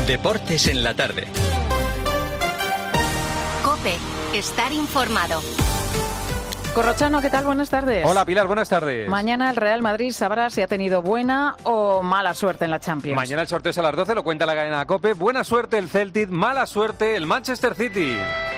Deportes en la tarde. COPE. Estar informado. Corrochano, ¿qué tal? Buenas tardes. Hola Pilar, buenas tardes. Mañana el Real Madrid sabrá si ha tenido buena o mala suerte en la Champions. Mañana el sorteo es a las 12, lo cuenta la cadena COPE. Buena suerte el Celtic, mala suerte el Manchester City.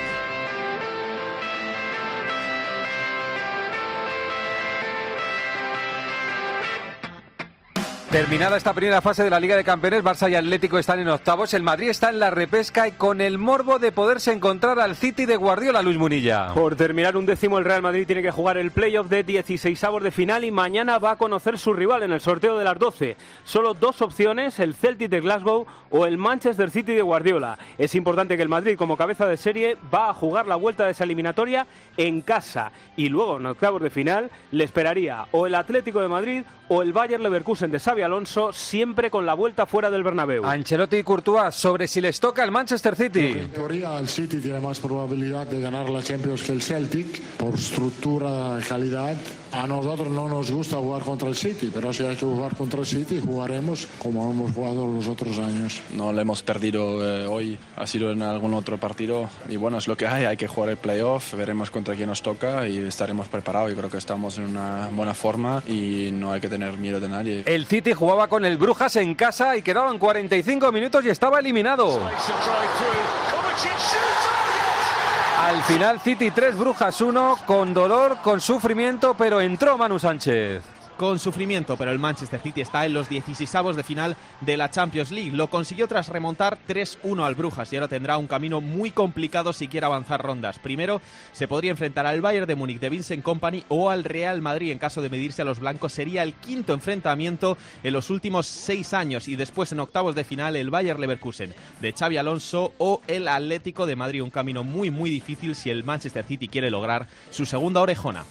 Terminada esta primera fase de la Liga de Campeones, Barça y Atlético están en octavos, el Madrid está en la repesca y con el morbo de poderse encontrar al City de Guardiola, Luis Munilla. Por terminar 11º, el Real Madrid tiene que jugar el playoff de 16avos de final y mañana va a conocer su rival en el sorteo de las 12. Solo dos opciones, el Celtic de Glasgow o el Manchester City de Guardiola. Es importante que el Madrid, como cabeza de serie, va a jugar la vuelta de esa eliminatoria en casa y luego en octavos de final le esperaría o el Atlético de Madrid o el Bayer Leverkusen de Xabi Alonso, siempre con la vuelta fuera del Bernabéu. Ancelotti y Courtois sobre si les toca el Manchester City. En teoría el City tiene más probabilidad de ganar la Champions que el Celtic por estructura y calidad. A nosotros no nos gusta jugar contra el City, pero si hay que jugar contra el City jugaremos como hemos jugado los otros años. No le hemos perdido hoy, ha sido en algún otro partido y bueno, es lo que hay que jugar el playoff, veremos contra quién nos toca y estaremos preparados. Yo creo que estamos en una buena forma y no hay que tener miedo de nadie. El City jugaba con el Brujas en casa y quedaban 45 minutos y estaba eliminado. Al final City 3, Brujas 1, con dolor, con sufrimiento, pero entró Manu Sánchez. Con sufrimiento, pero el Manchester City está en los 16avos de final de la Champions League. Lo consiguió tras remontar 3-1 al Brujas y ahora tendrá un camino muy complicado si quiere avanzar rondas. Primero se podría enfrentar al Bayern de Múnich de Vincent Kompany o al Real Madrid. En caso de medirse a los blancos sería el quinto enfrentamiento en los últimos 6 años y después en octavos de final el Bayer Leverkusen de Xabi Alonso o el Atlético de Madrid. Un camino muy difícil si el Manchester City quiere lograr su segunda orejona.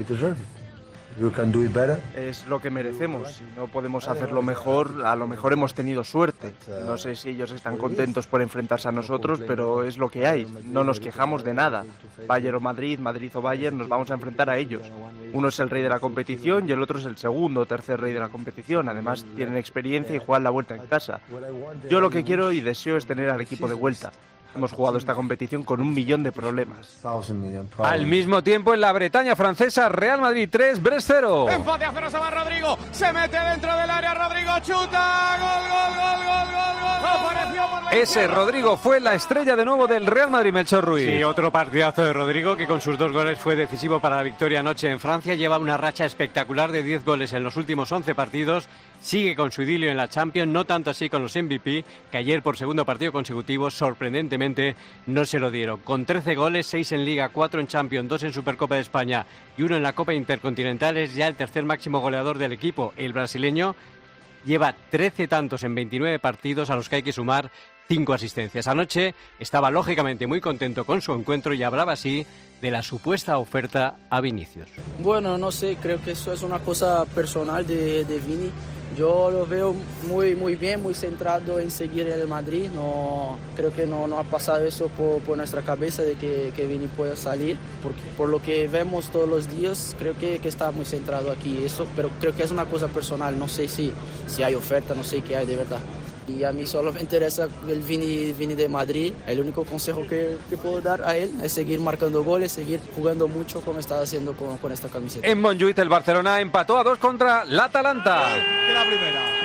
Es lo que merecemos. Si no podemos hacerlo mejor, a lo mejor hemos tenido suerte. No sé si ellos están contentos por enfrentarse a nosotros, pero es lo que hay. No nos quejamos de nada. Bayern o Madrid, Madrid o Bayern, nos vamos a enfrentar a ellos. Uno es el rey de la competición y el otro es el segundo o tercer rey de la competición. Además, tienen experiencia y juegan la vuelta en casa. Yo lo que quiero y deseo es tener al equipo de vuelta. Hemos jugado esta competición con 1 millón de problemas. Al mismo tiempo en la Bretaña francesa, Real Madrid 3, Brest 0. Empate a 0, se va Rodrigo, se mete dentro del área, Rodrigo chuta, gol. Ese Rodrigo fue la estrella de nuevo del Real Madrid, Melchor Ruiz. Sí, otro partidazo de Rodrigo que con sus 2 goles fue decisivo para la victoria anoche en Francia. Lleva una racha espectacular de 10 goles en los últimos 11 partidos. Sigue con su idilio en la Champions, no tanto así con los MVP, que ayer por segundo partido consecutivo sorprendentemente no se lo dieron. Con 13 goles, 6 en Liga, 4 en Champions, 2 en Supercopa de España y 1 en la Copa Intercontinental, es ya el tercer máximo goleador del equipo. El brasileño lleva 13 tantos en 29 partidos, a los que hay que sumar 5 asistencias. Anoche estaba lógicamente muy contento con su encuentro y hablaba así de la supuesta oferta a Vinicius. Bueno, no sé, creo que eso es una cosa personal de Vini. Yo lo veo muy bien, muy centrado en seguir el Madrid. No, creo que no ha pasado eso por nuestra cabeza de que Vini pueda salir, porque por lo que vemos todos los días, creo que está muy centrado aquí. Eso, pero creo que es una cosa personal. No sé si hay oferta, no sé qué hay de verdad. Y a mí solo me interesa el Vini de Madrid. El único consejo que puedo dar a él es seguir marcando goles, seguir jugando mucho como está haciendo con esta camiseta. En Montjuïc el Barcelona empató a 2 contra el Atalanta. De la primera.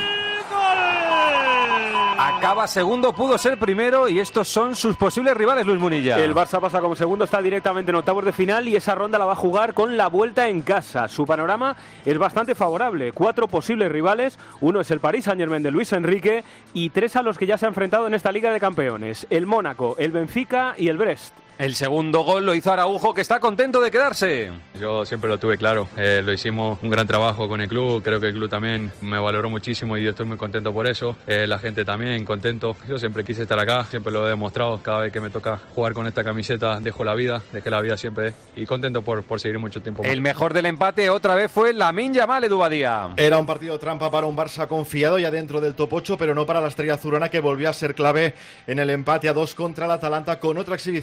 Acaba segundo, pudo ser primero y estos son sus posibles rivales, Luis Munilla. El Barça pasa como segundo, está directamente en octavos de final y esa ronda la va a jugar con la vuelta en casa. Su panorama es bastante favorable. 4 posibles rivales, uno es el Paris Saint-Germain de Luis Enrique y 3 a los que ya se ha enfrentado en esta Liga de Campeones. El Mónaco, el Benfica y el Brest. El segundo gol lo hizo Araujo, que está contento de quedarse. Yo siempre lo tuve claro, lo hicimos un gran trabajo con el club, creo que el club también me valoró muchísimo y yo estoy muy contento por eso, la gente también contento, yo siempre quise estar acá, siempre lo he demostrado, cada vez que me toca jugar con esta camiseta dejo la vida, dejé la vida siempre y contento por seguir mucho tiempo más. El mejor del empate otra vez fue Lamine Yamal, Edu Badía. Era un partido trampa para un Barça confiado ya dentro del top 8, pero no para la estrella azulgrana que volvió a ser clave en el empate a 2 contra el Atalanta con otra exhibición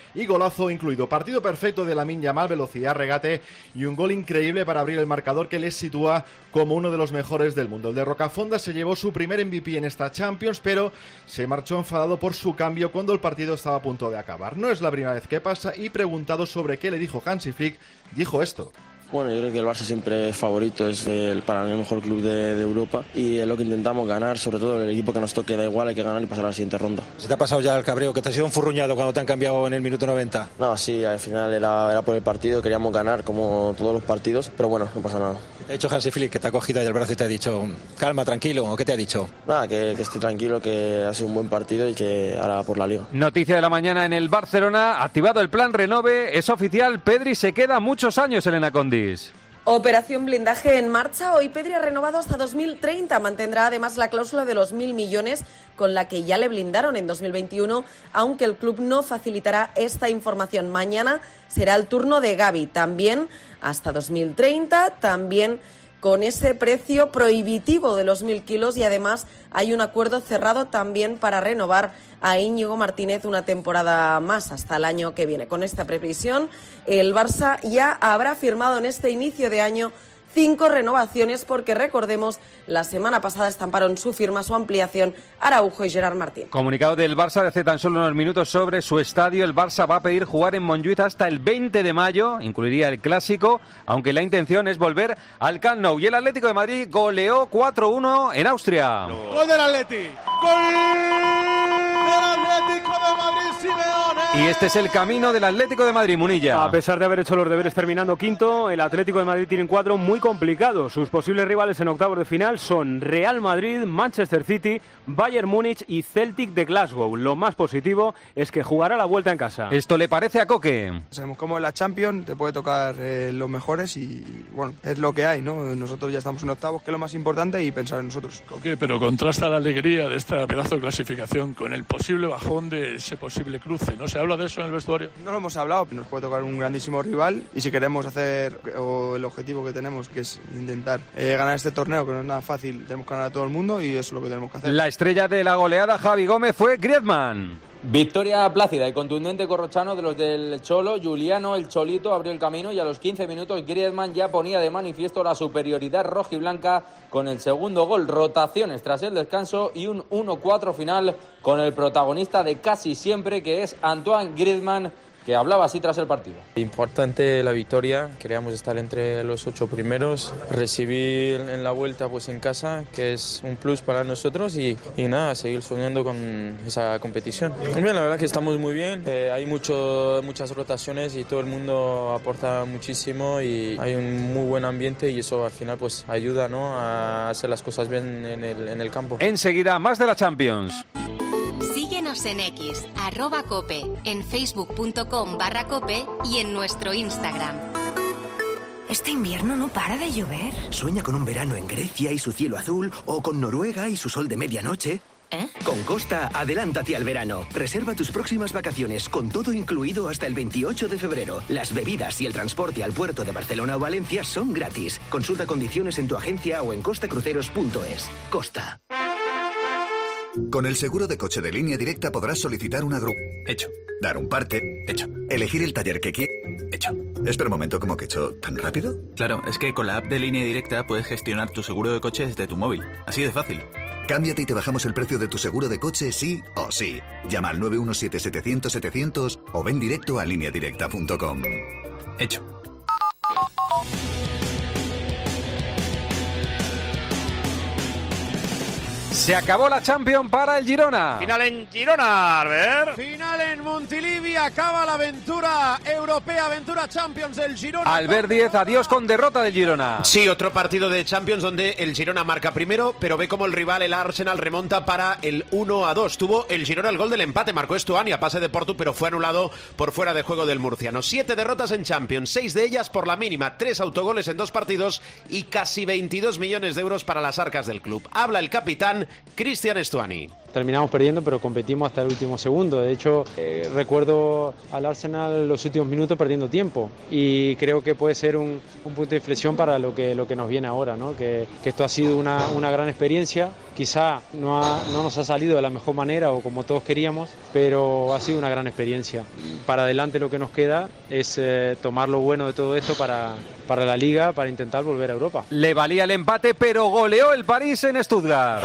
y golazo incluido. Partido perfecto de Lamine Yamal, velocidad, regate y un gol increíble para abrir el marcador que les sitúa como uno de los mejores del mundo. El de Rocafonda se llevó su primer MVP en esta Champions, pero se marchó enfadado por su cambio cuando el partido estaba a punto de acabar. No es la primera vez que pasa y preguntado sobre qué le dijo Hansi Flick, dijo esto. Bueno, yo creo que el Barça siempre es favorito, es para mí el mejor club de Europa y es lo que intentamos ganar, sobre todo el equipo que nos toque da igual, hay que ganar y pasar a la siguiente ronda. ¿Se te ha pasado ya el cabreo, que te has sido enfurruñado cuando te han cambiado en el minuto 90? No, sí, al final era por el partido, queríamos ganar como todos los partidos, pero bueno, no pasa nada. ¿Te ha dicho Hansi Flick que te ha cogido ahí el brazo y te ha dicho calma, tranquilo, o qué te ha dicho? Nada, que estoy tranquilo, que ha sido un buen partido y que ahora por la Liga. Noticia de la mañana en el Barcelona, activado el plan Renove, es oficial, Pedri se queda muchos años en Enacondis. Operación blindaje en marcha. Hoy Pedri ha renovado hasta 2030. Mantendrá además la cláusula de los 1.000 millones con la que ya le blindaron en 2021, aunque el club no facilitará esta información. Mañana será el turno de Gavi, también hasta 2030, también con ese precio prohibitivo de los 1.000 kilos y además hay un acuerdo cerrado también para renovar a Íñigo Martínez una temporada más hasta el año que viene. Con esta previsión, el Barça ya habrá firmado en este inicio de año 5 renovaciones porque, recordemos, la semana pasada estamparon su firma, su ampliación, Araujo y Gerard Martín. Comunicado del Barça de hace tan solo unos minutos sobre su estadio. El Barça va a pedir jugar en Montjuïc hasta el 20 de mayo, incluiría el Clásico, aunque la intención es volver al Camp Nou. Y el Atlético de Madrid goleó 4-1 en Austria. Gol del Atleti. Gol del Atlético de Madrid, Simeone. Y este es el camino del Atlético de Madrid, Munilla. A pesar de haber hecho los deberes terminando quinto, el Atlético de Madrid tiene un cuadro muy complicado. Sus posibles rivales en octavos de final son Real Madrid, Manchester City, Bayern Múnich y Celtic de Glasgow. Lo más positivo es que jugará la vuelta en casa. ¿Esto le parece a Coque? Sabemos cómo es la Champions, te puede tocar los mejores y bueno, es lo que hay, ¿no? Nosotros ya estamos en octavos, que es lo más importante, y pensar en nosotros. Coque, pero contrasta la alegría de esta pedazo de clasificación con el posible bajón de ese posible cruce. ¿No se habla de eso en el vestuario? No lo hemos hablado, nos puede tocar un grandísimo rival y si queremos hacer el objetivo que tenemos, que es intentar ganar este torneo, que no es nada fácil, tenemos que ganar a todo el mundo y eso es lo que tenemos que hacer. La estrella de la goleada, Javi Gómez, fue Griezmann. Victoria plácida y contundente corrochano de los del Cholo. Juliano, el Cholito, abrió el camino y a los 15 minutos Griezmann ya ponía de manifiesto la superioridad rojiblanca con el segundo gol. Rotaciones tras el descanso y un 1-4 final con el protagonista de casi siempre, que es Antoine Griezmann, que hablaba así tras el partido. Importante la victoria, queríamos estar entre los 8 primeros, recibir en la vuelta pues en casa, que es un plus para nosotros y nada, seguir soñando con esa competición. Bien, la verdad que estamos muy bien, hay muchas rotaciones y todo el mundo aporta muchísimo y hay un muy buen ambiente y eso al final pues ayuda, ¿no?, a hacer las cosas bien en el campo. Enseguida, más de la Champions. Síguenos en X, @cope, en facebook.com/cope y en nuestro Instagram. Este invierno no para de llover. Sueña con un verano en Grecia y su cielo azul, o con Noruega y su sol de medianoche. Con Costa, adelántate al verano. Reserva tus próximas vacaciones con todo incluido hasta el 28 de febrero. Las bebidas y el transporte al puerto de Barcelona o Valencia son gratis. Consulta condiciones en tu agencia o en costacruceros.es. Costa. Con el seguro de coche de Línea Directa podrás solicitar una grúa. Hecho. Dar un parte. Hecho. Elegir el taller que quieras. Hecho. Espera un momento, ¿cómo que hecho? ¿Tan rápido? Claro, es que con la app de Línea Directa puedes gestionar tu seguro de coche desde tu móvil. Así de fácil. Cámbiate y te bajamos el precio de tu seguro de coche sí o sí. Llama al 917-700-700 o ven directo a lineadirecta.com. Hecho. Se acabó la Champions para el Girona. Final en Girona, a ver. Final en Montilivi, acaba la aventura europea, aventura Champions del Girona. Albert Díez, adiós con derrota del Girona. Sí, otro partido de Champions donde el Girona marca primero, pero ve como el rival, el Arsenal, remonta para el 1-2. Tuvo el Girona el gol del empate, marcó Estuani a pase de Portu, pero fue anulado por fuera de juego del murciano. 7 derrotas en Champions, 6 de ellas por la mínima, 3 autogoles en 2 partidos y casi 22 millones de euros para las arcas del club. Habla el capitán Cristian Estuani. terminamos perdiendo, pero competimos hasta el último segundo. De hecho, recuerdo al Arsenal los últimos minutos perdiendo tiempo y creo que puede ser un punto de inflexión para lo que nos viene ahora, ¿no? Que esto ha sido una gran experiencia. Quizá no nos ha salido de la mejor manera o como todos queríamos, pero ha sido una gran experiencia. Para adelante lo que nos queda es tomar lo bueno de todo esto para la Liga, para intentar volver a Europa. Le valía el empate, pero goleó el París en Stuttgart.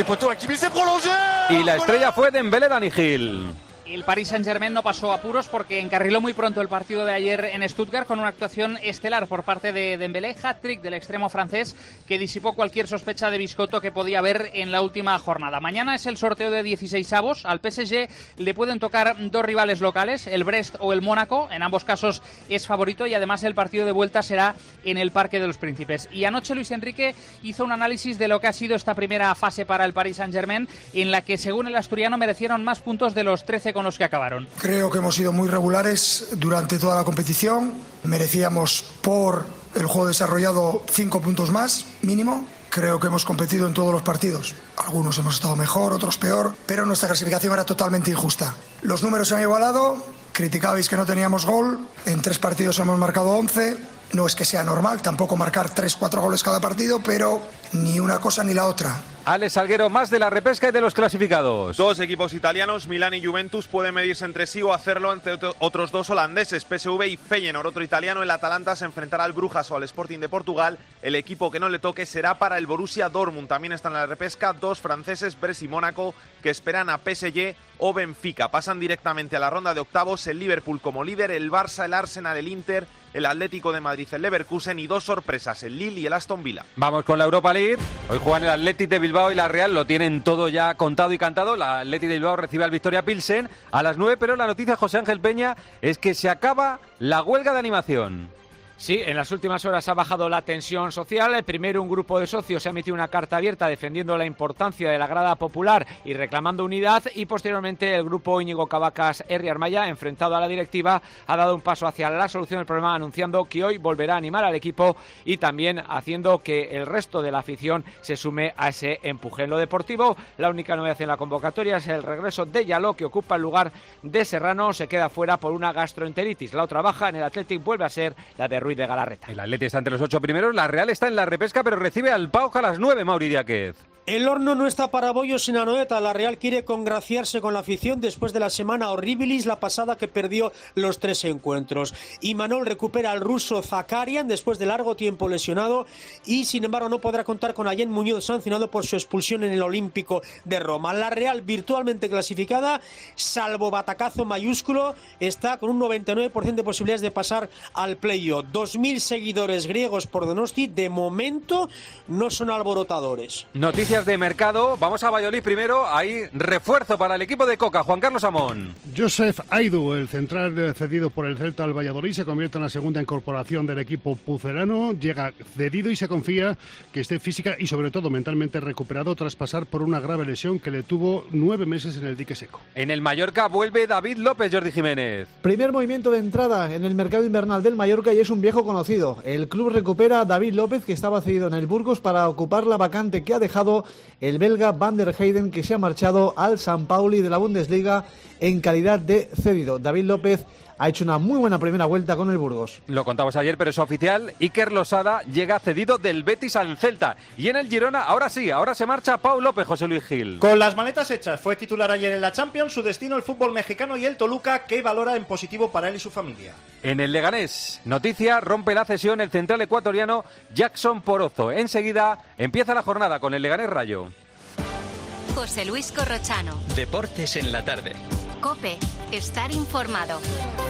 Y la estrella fue Dembélé, Dani Gil. El Paris Saint-Germain no pasó apuros porque encarriló muy pronto el partido de ayer en Stuttgart con una actuación estelar por parte de Dembélé, hat-trick del extremo francés que disipó cualquier sospecha de Biscotto que podía haber en la última jornada. Mañana es el sorteo de 16avos. Al PSG le pueden tocar dos rivales locales, el Brest o el Mónaco. En ambos casos es favorito y además el partido de vuelta será en el Parque de los Príncipes. Y anoche Luis Enrique hizo un análisis de lo que ha sido esta primera fase para el Paris Saint-Germain, en la que según el asturiano merecieron más puntos de los 13 con los que acabaron. Creo que hemos sido muy regulares durante toda la competición. Merecíamos por el juego desarrollado 5 puntos más, mínimo. Creo que hemos competido en todos los partidos. Algunos hemos estado mejor, otros peor, pero nuestra clasificación era totalmente injusta. Los números se han igualado, criticabais que no teníamos gol, en 3 partidos hemos marcado 11. No es que sea normal tampoco marcar 3-4 goles cada partido, pero ni una cosa ni la otra. Alex Salguero, más de la repesca y de los clasificados. Dos equipos italianos, Milán y Juventus, pueden medirse entre sí o hacerlo ante otros dos holandeses, PSV y Feyenoord. Otro italiano, el Atalanta, se enfrentará al Brujas o al Sporting de Portugal. El equipo que no le toque será para el Borussia Dortmund. También están en la repesca dos franceses, Brest y Mónaco, que esperan a PSG o Benfica. Pasan directamente a la ronda de octavos el Liverpool como líder, el Barça, el Arsenal, el Inter, el Atlético de Madrid, el Leverkusen y dos sorpresas, el Lille y el Aston Villa. Vamos con la Europa League. Hoy juegan el Athletic de Bilbao y la Real, lo tienen todo ya contado y cantado. La Athletic de Bilbao recibe al Victoria Pilsen a las 9, pero la noticia, José Ángel Peña, es que se acaba la huelga de animación. Sí, en las últimas horas ha bajado la tensión social. Primero un grupo de socios ha emitido una carta abierta defendiendo la importancia de la grada popular y reclamando unidad, y posteriormente el grupo Íñigo Cavacas Herri Armaya, enfrentado a la directiva, ha dado un paso hacia la solución del problema, anunciando que hoy volverá a animar al equipo y también haciendo que el resto de la afición se sume a ese empuje. En lo deportivo, la única novedad en la convocatoria es el regreso de Yaló, que ocupa el lugar de Serrano, se queda fuera por una gastroenteritis. La otra baja en el Athletic vuelve a ser la de Ruiz de Galarreta. El Athletic está entre los 8 primeros, la Real está en la repesca, pero recibe al PAOK a las 9, Mauri Díaz. El horno no está para bollos sin Anoeta. La Real quiere congraciarse con la afición después de la semana horribilis, la pasada, que perdió los 3 encuentros. Y Manol recupera al ruso Zakarian después de largo tiempo lesionado y sin embargo no podrá contar con Allen Muñoz, sancionado por su expulsión en el Olímpico de Roma. La Real, virtualmente clasificada, salvo batacazo mayúsculo, está con un 99% de posibilidades de pasar al playoff. 2.000 seguidores griegos por Donosti, de momento no son alborotadores. Noticias de mercado, vamos a Valladolid primero. Hay refuerzo para el equipo de Coca, Juan Carlos Amón. Joseph Aidu, el central cedido por el Celta al Valladolid, se convierte en la segunda incorporación del equipo pucelano. Llega cedido y se confía que esté física y sobre todo mentalmente recuperado tras pasar por una grave lesión que le tuvo 9 meses en el dique seco. En el Mallorca vuelve David López, Jordi Jiménez. Primer movimiento de entrada en el mercado invernal del Mallorca y es un viejo conocido. El club recupera a David López, que estaba cedido en el Burgos, para ocupar la vacante que ha dejado el belga Van der Heyden, que se ha marchado al San Pauli de la Bundesliga en calidad de cedido. David López ha hecho una muy buena primera vuelta con el Burgos. Lo contamos ayer, pero es oficial. Iker Losada llega cedido del Betis al Celta. Y en el Girona, ahora sí, ahora se marcha Pau López, José Luis Gil. Con las maletas hechas, fue titular ayer en la Champions, su destino el fútbol mexicano y el Toluca, que valora en positivo para él y su familia. En el Leganés, noticia, rompe la cesión el central ecuatoriano Jackson Porozo. Enseguida empieza la jornada con el Leganés Rayo. José Luis Corrochano. Deportes en la tarde. COPE, estar informado.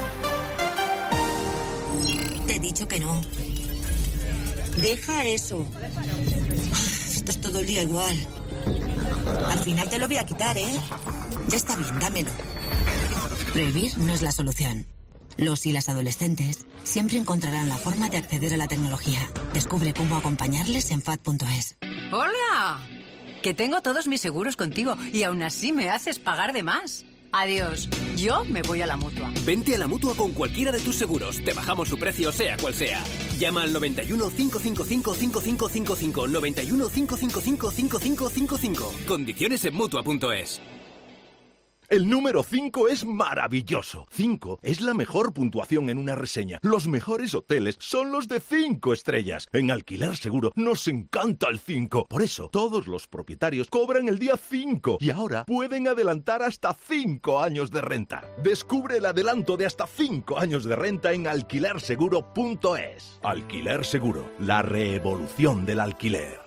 Te he dicho que no. Deja eso. Esto es todo el día igual. Al final te lo voy a quitar, ¿eh? Ya está bien, dámelo. Prohibir no es la solución. Los y las adolescentes siempre encontrarán la forma de acceder a la tecnología. Descubre cómo acompañarles en FAD.es. ¡Hola! Que tengo todos mis seguros contigo y aún así me haces pagar de más. Adiós. Yo me voy a la Mutua. Vente a la Mutua con cualquiera de tus seguros. Te bajamos su precio, sea cual sea. Llama al 91 555 5555. 91 555 5555. Condiciones en Mutua.es. El número 5 es maravilloso. 5 es la mejor puntuación en una reseña. Los mejores hoteles son los de 5 estrellas. En Alquiler Seguro nos encanta el 5. Por eso, todos los propietarios cobran el día 5 y ahora pueden adelantar hasta 5 años de renta. Descubre el adelanto de hasta 5 años de renta en alquilerseguro.es. Alquiler Seguro, la revolución del alquiler.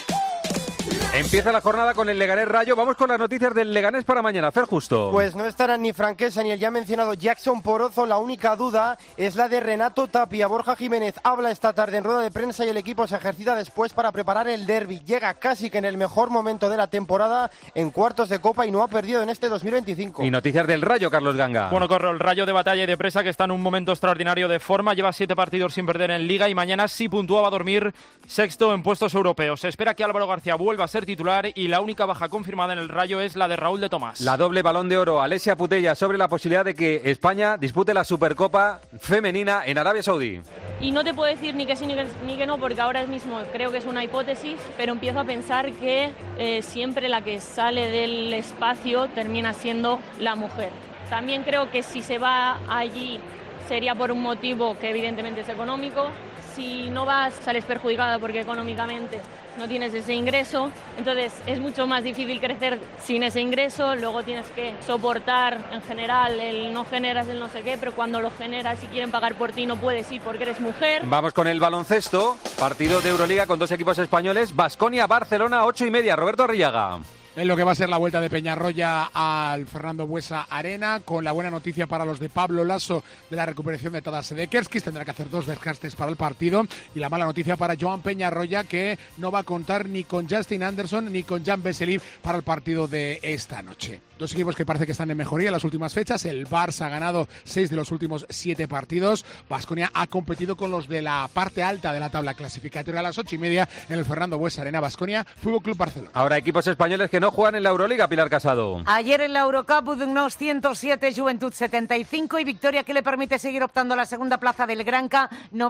Empieza la jornada con el Leganés Rayo. Vamos con las noticias del Leganés para mañana. Fer Justo. Pues no estarán ni Franquesa ni el ya mencionado Jackson Porozo. La única duda es la de Renato Tapia. Borja Jiménez habla esta tarde en rueda de prensa y el equipo se ejercita después para preparar el derbi. Llega casi que en el mejor momento de la temporada en cuartos de Copa y no ha perdido en este 2025. Y noticias del Rayo, Carlos Ganga. Bueno, corre el Rayo de batalla y de presa que está en un momento extraordinario de forma. Lleva 7 partidos sin perder en Liga y mañana sí puntúa, va a dormir sexto en puestos europeos. Se espera que Álvaro García vuelva a ser titular y la única baja confirmada en el Rayo es la de Raúl de Tomás. La doble Balón de Oro, Alessia Putella, sobre la posibilidad de que España dispute la Supercopa femenina en Arabia Saudí. Y no te puedo decir ni que sí ni que no, porque ahora mismo creo que es una hipótesis, pero empiezo a pensar que siempre la que sale del espacio termina siendo la mujer. También creo que si se va allí sería por un motivo que evidentemente es económico. Si no vas, sales perjudicada porque económicamente no tienes ese ingreso, entonces es mucho más difícil crecer sin ese ingreso, luego tienes que soportar en general el no generas el no sé qué, pero cuando lo generas y quieren pagar por ti no puedes ir porque eres mujer. Vamos con el baloncesto, partido de Euroliga con 2 equipos españoles, Baskonia-Barcelona, 8:30, Roberto Arrillaga. En lo que va a ser la vuelta de Peñarroya al Fernando Buesa Arena, con la buena noticia para los de Pablo Lasso de la recuperación de Tadas Sedekerskis, tendrá que hacer 2 desgastes para el partido, y la mala noticia para Joan Peñarroya, que no va a contar ni con Justin Anderson ni con Jan Veselý para el partido de esta noche. 2 equipos que parece que están en mejoría en las últimas fechas. El Barça ha ganado 6 de los últimos 7 partidos. Baskonia ha competido con los de la parte alta de la tabla clasificatoria a las 8:30 en el Fernando Buesa Arena. Baskonia, Fútbol Club Barcelona. Ahora equipos españoles que no juegan en la Euroliga, Pilar Casado. Ayer en la Eurocup, Budugnos 107, Juventud 75 y victoria que le permite seguir optando a la segunda plaza del Granca,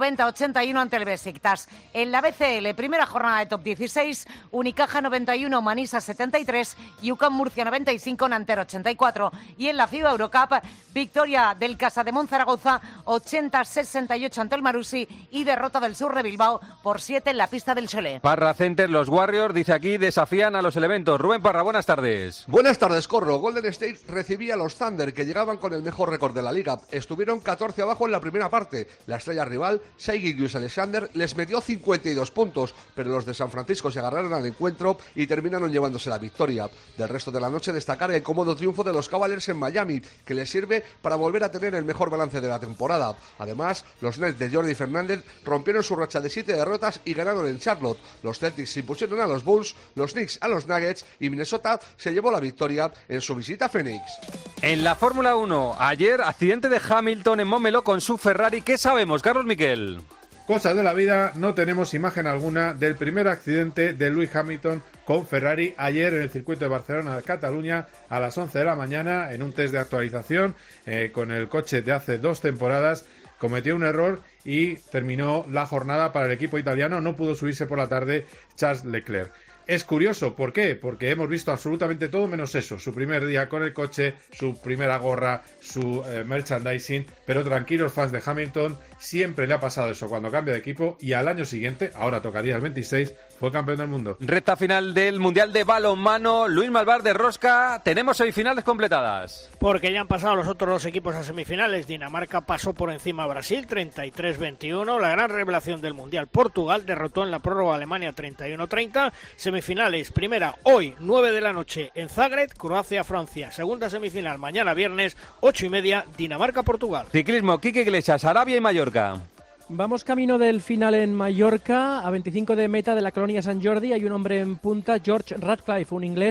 90-81 ante el Besiktas. En la BCL, primera jornada de top 16, Unicaja 91, Manisa 73 y UCAM Murcia 95, Nanterre 84. Y en la FIBA Eurocup, victoria del Casa de Monzaragoza 80-68 ante el Marusi y derrota del Sur de Bilbao por 7 en la pista del Cholet. Parra Center, los Warriors, dice aquí, desafían a los elementos. Rubén Parra, buenas tardes. Buenas tardes, Corro. Golden State recibía a los Thunder, que llegaban con el mejor récord de la liga. Estuvieron 14 abajo en la primera parte. La estrella rival, Shai Gilgeous-Alexander, les metió 52 puntos, pero los de San Francisco se agarraron al encuentro y terminaron llevándose la victoria. Del resto de la noche, destacar el cómodo triunfo de los Cavaliers en Miami, que les sirve para volver a tener el mejor balance de la temporada. Además, los Nets de Jordi Fernández rompieron su racha de 7 derrotas y ganaron en Charlotte. Los Celtics se impusieron a los Bulls, los Knicks a los Nuggets y Minnesota se llevó la victoria en su visita a Phoenix. En la Fórmula 1, ayer, accidente de Hamilton en Montmeló con su Ferrari. ¿Qué sabemos, Carlos Miquel? Cosas de la vida, no tenemos imagen alguna del primer accidente de Lewis Hamilton con Ferrari ayer en el circuito de Barcelona, Cataluña, a las 11 de la mañana, en un test de actualización con el coche de hace 2 temporadas. Cometió un error y terminó la jornada para el equipo italiano. No pudo subirse por la tarde Charles Leclerc. Es curioso, ¿por qué? Porque hemos visto absolutamente todo menos eso. Su primer día con el coche, su primera gorra, su merchandising. Pero tranquilos, fans de Hamilton, siempre le ha pasado eso cuando cambia de equipo y al año siguiente, ahora tocaría el 26, fue campeón del mundo. Recta final del Mundial de Balonmano. Luis Malvar de Rosca. Tenemos semifinales completadas. Porque ya han pasado los otros 2 equipos a semifinales. Dinamarca pasó por encima a Brasil, 33-21. La gran revelación del Mundial, Portugal, derrotó en la prórroga a Alemania 31-30. Semifinales, primera hoy, 9 de la noche en Zagreb, Croacia-Francia. Segunda semifinal, mañana viernes, 8:30, Dinamarca-Portugal. Ciclismo, Quique Iglesias, Arabia y Mallorca. Vamos camino del final en Mallorca, a 25 de meta de la colonia Sant Jordi. Hay un hombre en punta, George Radcliffe, un inglés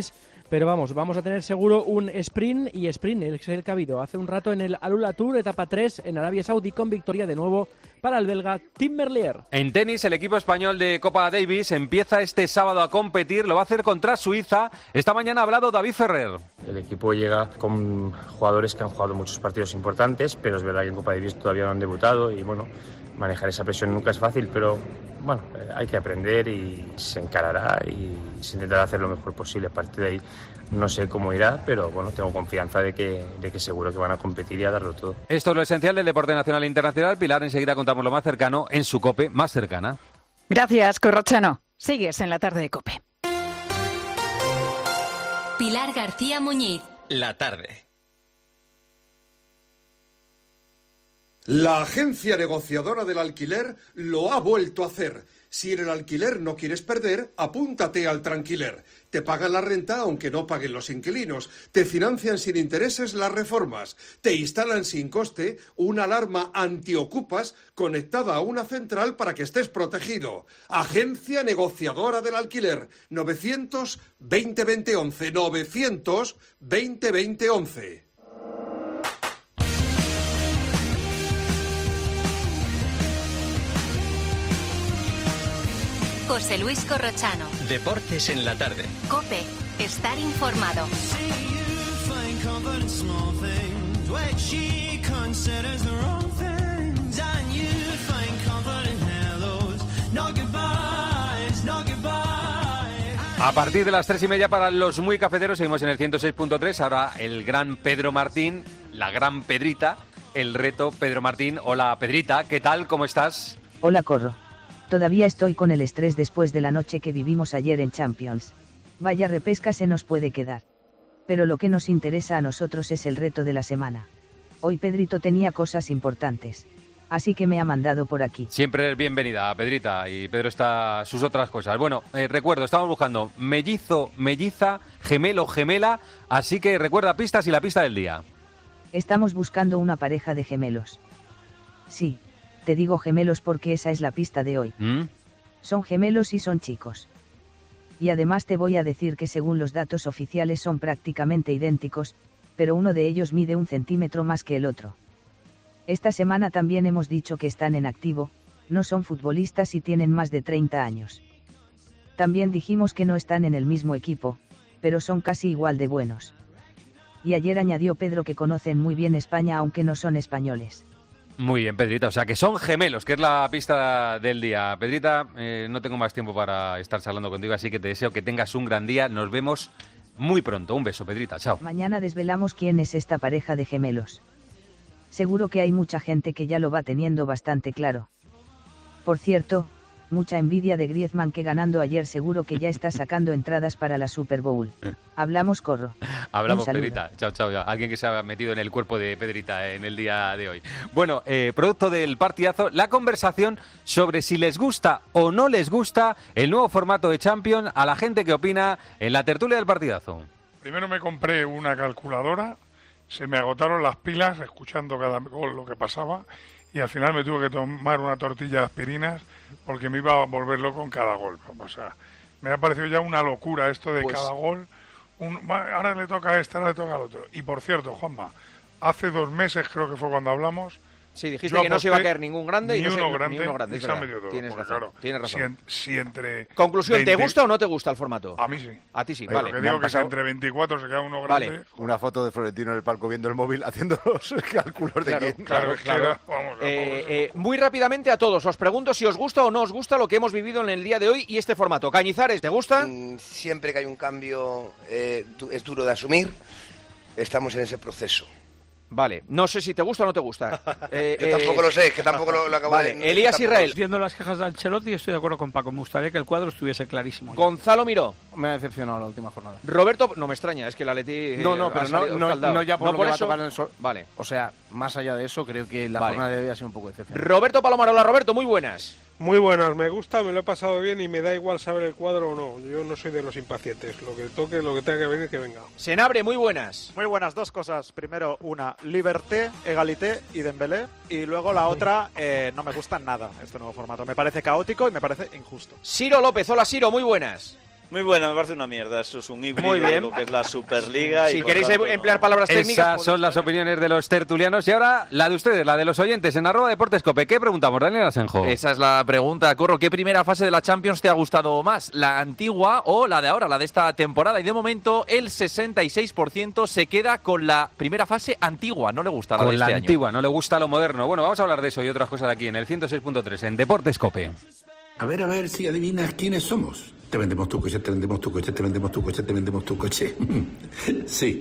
pero vamos a tener seguro un sprint, y sprint es el que ha habido hace un rato en el Alula Tour, etapa 3 en Arabia Saudí, con victoria de nuevo para el belga Tim Merlier. En tenis, el equipo español de Copa Davis empieza este sábado a competir, lo va a hacer contra Suiza. Esta mañana ha hablado David Ferrer. El equipo llega con jugadores que han jugado muchos partidos importantes, pero es verdad que en Copa Davis todavía no han debutado y bueno, manejar esa presión nunca es fácil, pero bueno, hay que aprender y se encarará y se intentará hacer lo mejor posible. A partir de ahí no sé cómo irá, pero bueno, tengo confianza de que seguro que van a competir y a darlo todo. Esto es lo esencial del deporte nacional e internacional. Pilar, enseguida contamos lo más cercano en su COPE más cercana. Gracias, Corrochano. Sigues en la tarde de COPE. Pilar García Muñiz. La tarde. La agencia negociadora del alquiler lo ha vuelto a hacer. Si en el alquiler no quieres perder, apúntate al Tranquiler. Te pagan la renta aunque no paguen los inquilinos. Te financian sin intereses las reformas. Te instalan sin coste una alarma antiocupas conectada a una central para que estés protegido. Agencia negociadora del alquiler. 900 20 20 11. 900 20 20 11. José Luis Corrochano. Deportes en la tarde. COPE. Estar informado. A partir de las 3:30 para los muy cafeteros, seguimos en el 106.3. Ahora el gran Pedro Martín, la gran Pedrita, el reto Pedro Martín. Hola Pedrita, ¿qué tal? ¿Cómo estás? Hola Corro. Todavía estoy con el estrés después de la noche que vivimos ayer en Champions. Vaya repesca se nos puede quedar. Pero lo que nos interesa a nosotros es el reto de la semana. Hoy Pedrito tenía cosas importantes. Así que me ha mandado por aquí. Siempre eres bienvenida, Pedrita, y Pedro está sus otras cosas. Bueno, recuerdo, estamos buscando mellizo, melliza, gemelo, gemela, así que recuerda pistas y la pista del día. Estamos buscando una pareja de gemelos. Sí. Te digo gemelos porque esa es la pista de hoy. Son gemelos y son chicos. Y además te voy a decir que según los datos oficiales son prácticamente idénticos, pero uno de ellos mide 1 centímetro más que el otro. Esta semana también hemos dicho que están en activo, no son futbolistas y tienen más de 30 años. También dijimos que no están en el mismo equipo, pero son casi igual de buenos. Y ayer añadió Pedro que conocen muy bien España aunque no son españoles. Muy bien, Pedrita, o sea que son gemelos, que es la pista del día. Pedrita, no tengo más tiempo para estar charlando contigo, así que te deseo que tengas un gran día. Nos vemos muy pronto. Un beso, Pedrita, chao. Mañana desvelamos quién es esta pareja de gemelos. Seguro que hay mucha gente que ya lo va teniendo bastante claro. Por cierto, mucha envidia de Griezmann que ganando ayer seguro que ya está sacando entradas para la Super Bowl. Hablamos, Corro. Hablamos, Pedrita. Chao, chao. Ya. Alguien que se ha metido en el cuerpo de Pedrita en el día de hoy. Bueno, producto del partidazo, la conversación sobre si les gusta o no les gusta el nuevo formato de Champions a la gente que opina en la tertulia del partidazo. Primero me compré una calculadora, se me agotaron las pilas escuchando cada gol lo que pasaba y al final me tuve que tomar una tortilla de aspirinas porque me iba a volver loco con cada gol. O sea, me ha parecido ya una locura esto de cada gol. Ahora le toca a este, ahora le toca al otro. Y por cierto, Juanma, hace 2 meses creo que fue cuando hablamos. Sí, dijiste que no se iba a caer ningún grande. Ni uno grande. Y se ha metido todo. Tienes razón. Claro, tienes razón. Si entre conclusión, ¿te gusta o no te gusta el formato? A mí sí. A ti sí, pero vale. que digo que si entre 24 se queda uno grande. Vale. Una foto de Florentino en el palco viendo el móvil haciendo los cálculos de quién. Claro. Vamos, muy rápidamente a todos, os pregunto si os gusta o no os gusta lo que hemos vivido en el día de hoy y este formato. Cañizares, ¿te gusta? Siempre que hay un cambio es duro de asumir. Estamos en ese proceso. Vale, no sé si te gusta o no te gusta. Yo tampoco lo sé, que tampoco lo acabo de... Vale, Elías Israel. Viendo las quejas de Ancelotti estoy de acuerdo con Paco, me gustaría que el cuadro estuviese clarísimo. Gonzalo Miró. Me ha decepcionado la última jornada. Roberto, no me extraña, es que el Atleti... No, pero no ya por lo que va a tocar en el sol. Vale. O sea, más allá de eso, creo que la jornada de hoy ha sido un poco decepcionante. Roberto Palomarola. Roberto, muy buenas. Muy buenas, me gusta, me lo he pasado bien y me da igual saber el cuadro o no. Yo no soy de los impacientes, lo que toque, lo que tenga que venir, que venga. Senabre, muy buenas. Muy buenas, 2 cosas. Primero, una, Liberté, Egalité y Dembélé. Y luego la otra, no me gusta nada este nuevo formato. Me parece caótico y me parece injusto. Ciro López, hola Ciro, muy buenas. Muy buena, me parece una mierda. Eso es un híbrido Muy bien. de lo que es la Superliga. Si y por queréis tanto, emplear palabras técnicas... Esas son las opiniones de los tertulianos. Y ahora la de ustedes, la de los oyentes, en @deportescope. ¿Qué preguntamos, Daniel Asenjo? Esa es la pregunta, Corro. ¿Qué primera fase de la Champions te ha gustado más? ¿La antigua o la de ahora, la de esta temporada? Y de momento el 66% se queda con la primera fase antigua. No le gusta la Con de la este año. antigua, no le gusta lo moderno. Bueno, vamos a hablar de eso y otras cosas aquí en el 106.3, en Deportescope. A ver si adivinas quiénes somos. Te vendemos tu coche, te vendemos tu coche, te vendemos tu coche, te vendemos tu coche. Sí,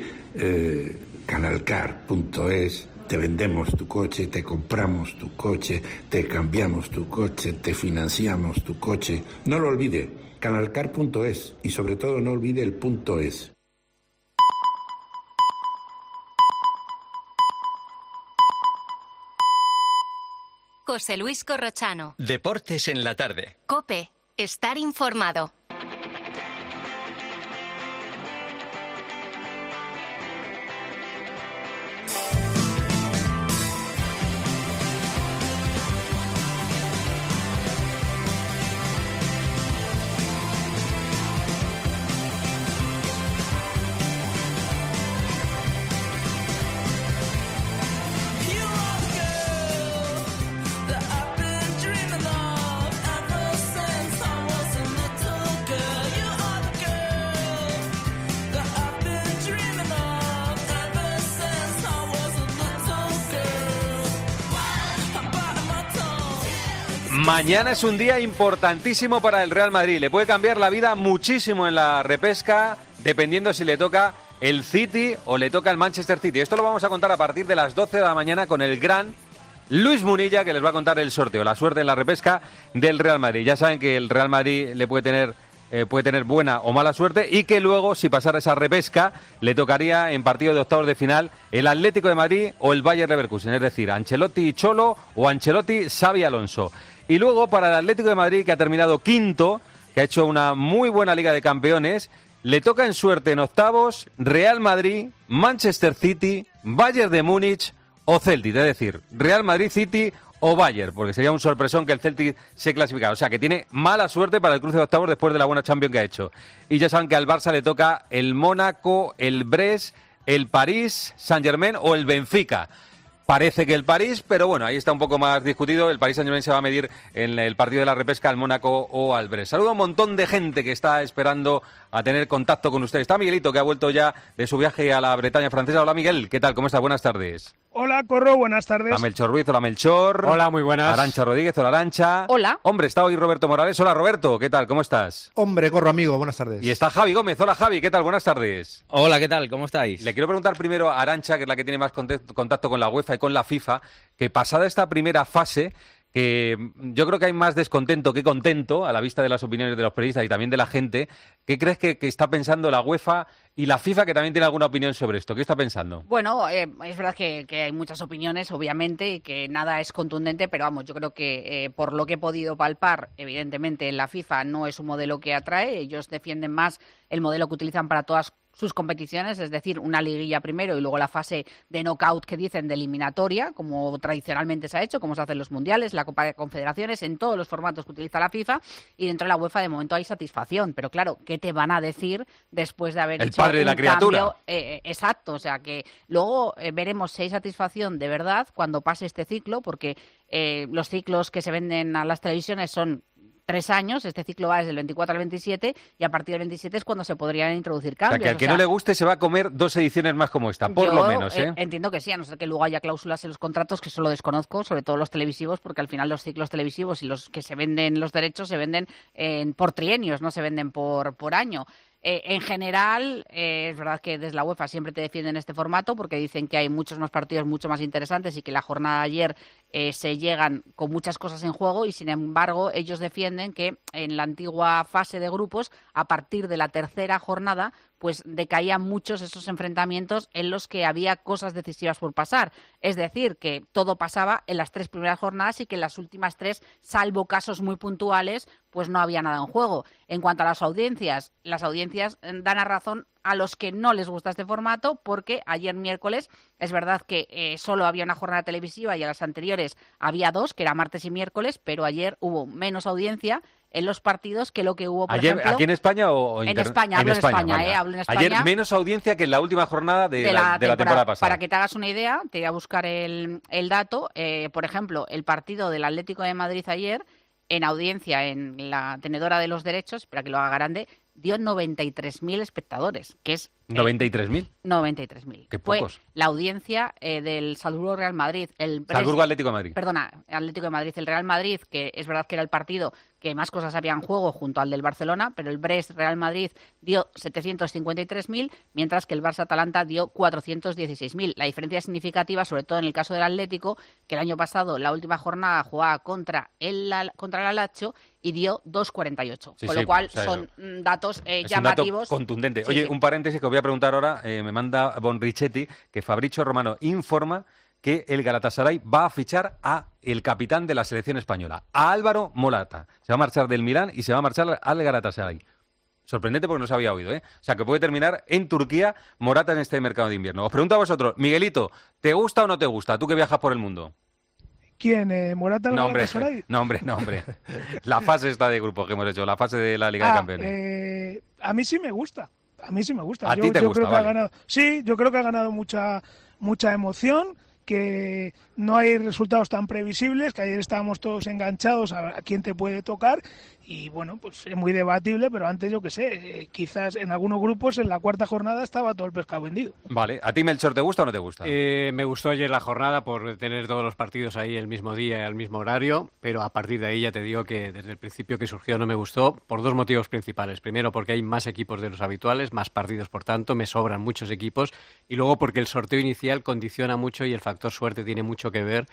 canalcar.es, te vendemos tu coche, te compramos tu coche, te cambiamos tu coche, te financiamos tu coche. No lo olvide, canalcar.es y sobre todo no olvide el .es. José Luis Corrochano. Deportes en la tarde. COPE. Estar informado. Mañana es un día importantísimo para el Real Madrid. Le puede cambiar la vida muchísimo en la repesca, dependiendo si le toca el City o le toca el Manchester City. Esto lo vamos a contar a partir de las 12 de la mañana con el gran Luis Munilla, que les va a contar el sorteo, la suerte en la repesca del Real Madrid. Ya saben que el Real Madrid le puede tener buena o mala suerte y que luego, si pasara esa repesca, le tocaría en partido de octavos de final el Atlético de Madrid o el Bayer Leverkusen, es decir, Ancelotti Cholo o Ancelotti Xabi Alonso. Y luego para el Atlético de Madrid, que ha terminado quinto, que ha hecho una muy buena Liga de Campeones, le toca en suerte en octavos Real Madrid, Manchester City, Bayern de Múnich o Celtic, es decir, Real Madrid, City o Bayern, porque sería un sorpresón que el Celtic se clasificara. O sea, que tiene mala suerte para el cruce de octavos después de la buena Champions que ha hecho. Y ya saben que al Barça le toca el Mónaco, el Brest, el París, Saint-Germain o el Benfica. Parece que el París, pero bueno, ahí está un poco más discutido. El Paris Saint-Germain se va a medir en el partido de la repesca al Mónaco o al Brest. Saludo a un montón de gente que está esperando a tener contacto con ustedes. Está Miguelito, que ha vuelto ya de su viaje a la Bretaña francesa. Hola Miguel, ¿qué tal? ¿Cómo estás? Buenas tardes. Hola, Corro, buenas tardes. Hola Melchor Ruiz, hola Melchor. Hola, muy buenas. Arantxa Rodríguez, hola Arantxa. Hola. Hombre, está hoy Roberto Morales. Hola Roberto, ¿qué tal? ¿Cómo estás? Hombre, Corro, amigo, buenas tardes. Y está Javi Gómez. Hola Javi, ¿qué tal? Buenas tardes. Hola, ¿qué tal? ¿Cómo estáis? Le quiero preguntar primero a Arantxa, que es la que tiene más contacto con la UEFA y con la FIFA, que pasada esta primera fase, que yo creo que hay más descontento que contento a la vista de las opiniones de los periodistas y también de la gente. ¿Qué crees que está pensando la UEFA y la FIFA, que también tiene alguna opinión sobre esto? ¿Qué está pensando? Bueno, es verdad que hay muchas opiniones, obviamente, y que nada es contundente, pero vamos, yo creo que por lo que he podido palpar, evidentemente la FIFA no es un modelo que atrae. Ellos defienden más el modelo que utilizan para todas sus competiciones, es decir, una liguilla primero y luego la fase de knockout que dicen de eliminatoria, como tradicionalmente se ha hecho, como se hace en los mundiales, la Copa de Confederaciones, en todos los formatos que utiliza la FIFA, y dentro de la UEFA de momento hay satisfacción, pero claro, ¿qué te van a decir después de haber el hecho padre de la criatura? Cambio? Exacto, o sea que luego veremos si hay satisfacción de verdad cuando pase este ciclo, porque los ciclos que se venden a las televisiones son 3 años, este ciclo va desde el 24 al 27 y a partir del 27 es cuando se podrían introducir cambios. O sea, que al que no le guste se va a comer 2 ediciones más como esta, por lo menos, ¿eh? Entiendo que sí, a no ser que luego haya cláusulas en los contratos, que eso lo desconozco, sobre todo los televisivos, porque al final los ciclos televisivos y los que se venden los derechos se venden por trienios, no se venden por año. En general, es verdad que desde la UEFA siempre te defienden este formato porque dicen que hay muchos más partidos mucho más interesantes y que la jornada de ayer se llegan con muchas cosas en juego y, sin embargo, ellos defienden que en la antigua fase de grupos, a partir de la tercera jornada, pues decaían muchos esos enfrentamientos en los que había cosas decisivas por pasar. Es decir, que todo pasaba en las 3 primeras jornadas y que en las últimas 3, salvo casos muy puntuales, pues no había nada en juego. En cuanto a las audiencias dan a razón a los que no les gusta este formato, porque ayer miércoles es verdad que solo había una jornada televisiva y a las anteriores había 2, que era martes y miércoles, pero ayer hubo menos audiencia en los partidos que lo que hubo, por Ayer, ejemplo... ¿aquí en España o en España? Hablo en España, vale. hablo en España. Ayer menos audiencia que en la última jornada de la temporada pasada. Para que te hagas una idea, te voy a buscar el dato. Por ejemplo, el partido del Atlético de Madrid ayer, en audiencia en la tenedora de los derechos, espera que lo haga grande, dio 93.000 espectadores, que es... ¿93.000? 93.000. Qué pocos. Fue la audiencia del Salzburgo Real Madrid. Salzburgo Atlético de Madrid. Perdona, Atlético de Madrid. El Real Madrid, que es verdad que era el partido que más cosas había en juego junto al del Barcelona, pero el Brest Real Madrid dio 753.000, mientras que el Barça Atalanta dio 416.000. La diferencia es significativa, sobre todo en el caso del Atlético, que el año pasado, la última jornada, jugaba contra el Alacho y dio 2,48. Sí, con sí, lo cual o sea, son datos es llamativos. Un dato contundente. Sí, Oye, sí. un paréntesis que os voy a preguntar ahora. Me manda Bonrichetti que Fabrizio Romano informa que el Galatasaray va a fichar a el capitán de la selección española, a Álvaro Morata. Se va a marchar del Milán y se va a marchar al Galatasaray. Sorprendente porque no se había oído, ¿eh? O sea, que puede terminar en Turquía Morata en este mercado de invierno. Os pregunto a vosotros, Miguelito, ¿te gusta o no te gusta? Tú que viajas por el mundo. ¿Quién? ¿Morata al Galatasaray? No, hombre. La fase esta de grupos que hemos hecho, la fase de la Liga de Campeones. A mí sí me gusta. A mí sí me gusta. ¿A ti te gusta? Creo que Vale. ha ganado. Sí, yo creo que ha ganado mucha emoción, que no hay resultados tan previsibles, que ayer estábamos todos enganchados a quién te puede tocar y bueno, pues es muy debatible, pero antes yo qué sé, quizás en algunos grupos en la cuarta jornada estaba todo el pescado vendido. Vale, ¿a ti Melchor te gusta o no te gusta? Me gustó ayer la jornada por tener todos los partidos ahí el mismo día y al mismo horario, pero a partir de ahí ya te digo que desde el principio que surgió no me gustó por dos motivos principales. Primero porque hay más equipos de los habituales, más partidos por tanto, me sobran muchos equipos y luego porque el sorteo inicial condiciona mucho y el factor suerte tiene mucho que ver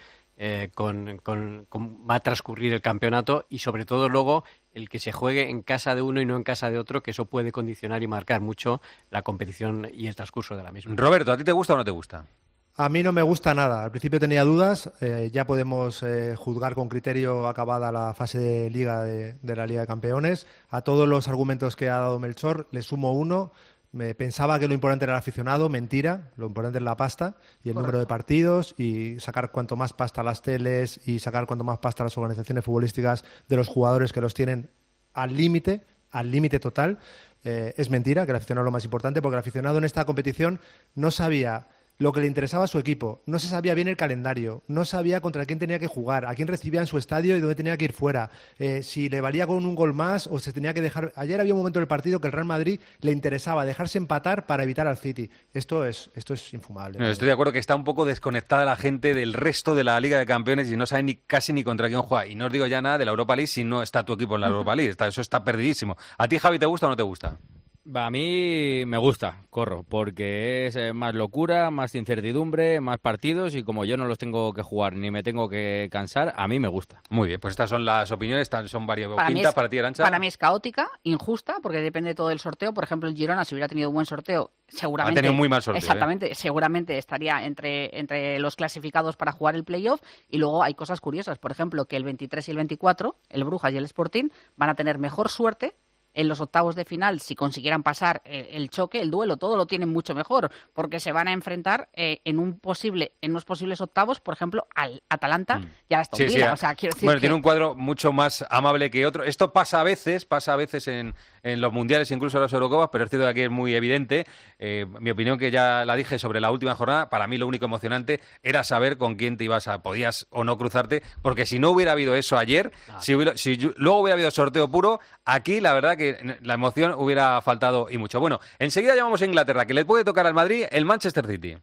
con cómo va a transcurrir el campeonato y sobre todo luego el que se juegue en casa de uno y no en casa de otro, que eso puede condicionar y marcar mucho la competición y el transcurso de la misma. Roberto, ¿a ti te gusta o no te gusta? A mí no me gusta nada. Al principio tenía dudas. Ya podemos juzgar con criterio acabada la fase de Liga de la Liga de Campeones. A todos los argumentos que ha dado Melchor le sumo uno. Me pensaba que lo importante era el aficionado, mentira, lo importante es la pasta y el número de partidos y sacar cuanto más pasta a las teles y sacar cuanto más pasta a las organizaciones futbolísticas de los jugadores que los tienen al límite total. Es mentira que el aficionado es lo más importante porque el aficionado en esta competición no sabía lo que le interesaba a su equipo, no se sabía bien el calendario, no sabía contra quién tenía que jugar, a quién recibía en su estadio y dónde tenía que ir fuera, si le valía con un gol más o se tenía que dejar... Ayer había un momento del partido que el Real Madrid le interesaba dejarse empatar para evitar al City. Esto es infumable. No, estoy de acuerdo que está un poco desconectada la gente del resto de la Liga de Campeones y no sabe casi ni contra quién juega. Y no os digo ya nada de la Europa League si no está tu equipo en la Europa League. Eso está perdidísimo. ¿A ti, Javi, te gusta o no te gusta? A mí me gusta, corro, porque es más locura, más incertidumbre, más partidos y como yo no los tengo que jugar ni me tengo que cansar, a mí me gusta. Muy bien, pues estas son las opiniones, son varias Para quintas para ti, Arantxa. Para mí es caótica, injusta, porque depende todo del sorteo. Por ejemplo, el Girona, si hubiera tenido un buen sorteo, seguramente... Ha tenido muy mal sorteo. Exactamente, seguramente estaría entre los clasificados para jugar el playoff. Y luego hay cosas curiosas, por ejemplo, que el 23 y el 24, el Brujas y el Sporting, van a tener mejor suerte en los octavos de final, si consiguieran pasar el choque, el duelo, todo lo tienen mucho mejor, porque se van a enfrentar en unos posibles octavos, por ejemplo, al Atalanta y a la Aston Villa. O sea, quiero decir tiene un cuadro mucho más amable que otro. Esto pasa a veces en los mundiales, incluso en las Eurocopas, pero es cierto que aquí es muy evidente. Mi opinión, que ya la dije sobre la última jornada, para mí lo único emocionante era saber con quién podías o no cruzarte, porque si no hubiera habido eso ayer, si luego hubiera habido sorteo puro, aquí la verdad que la emoción hubiera faltado y mucho. Bueno, enseguida llamamos a Inglaterra, que le puede tocar al Madrid el Manchester City.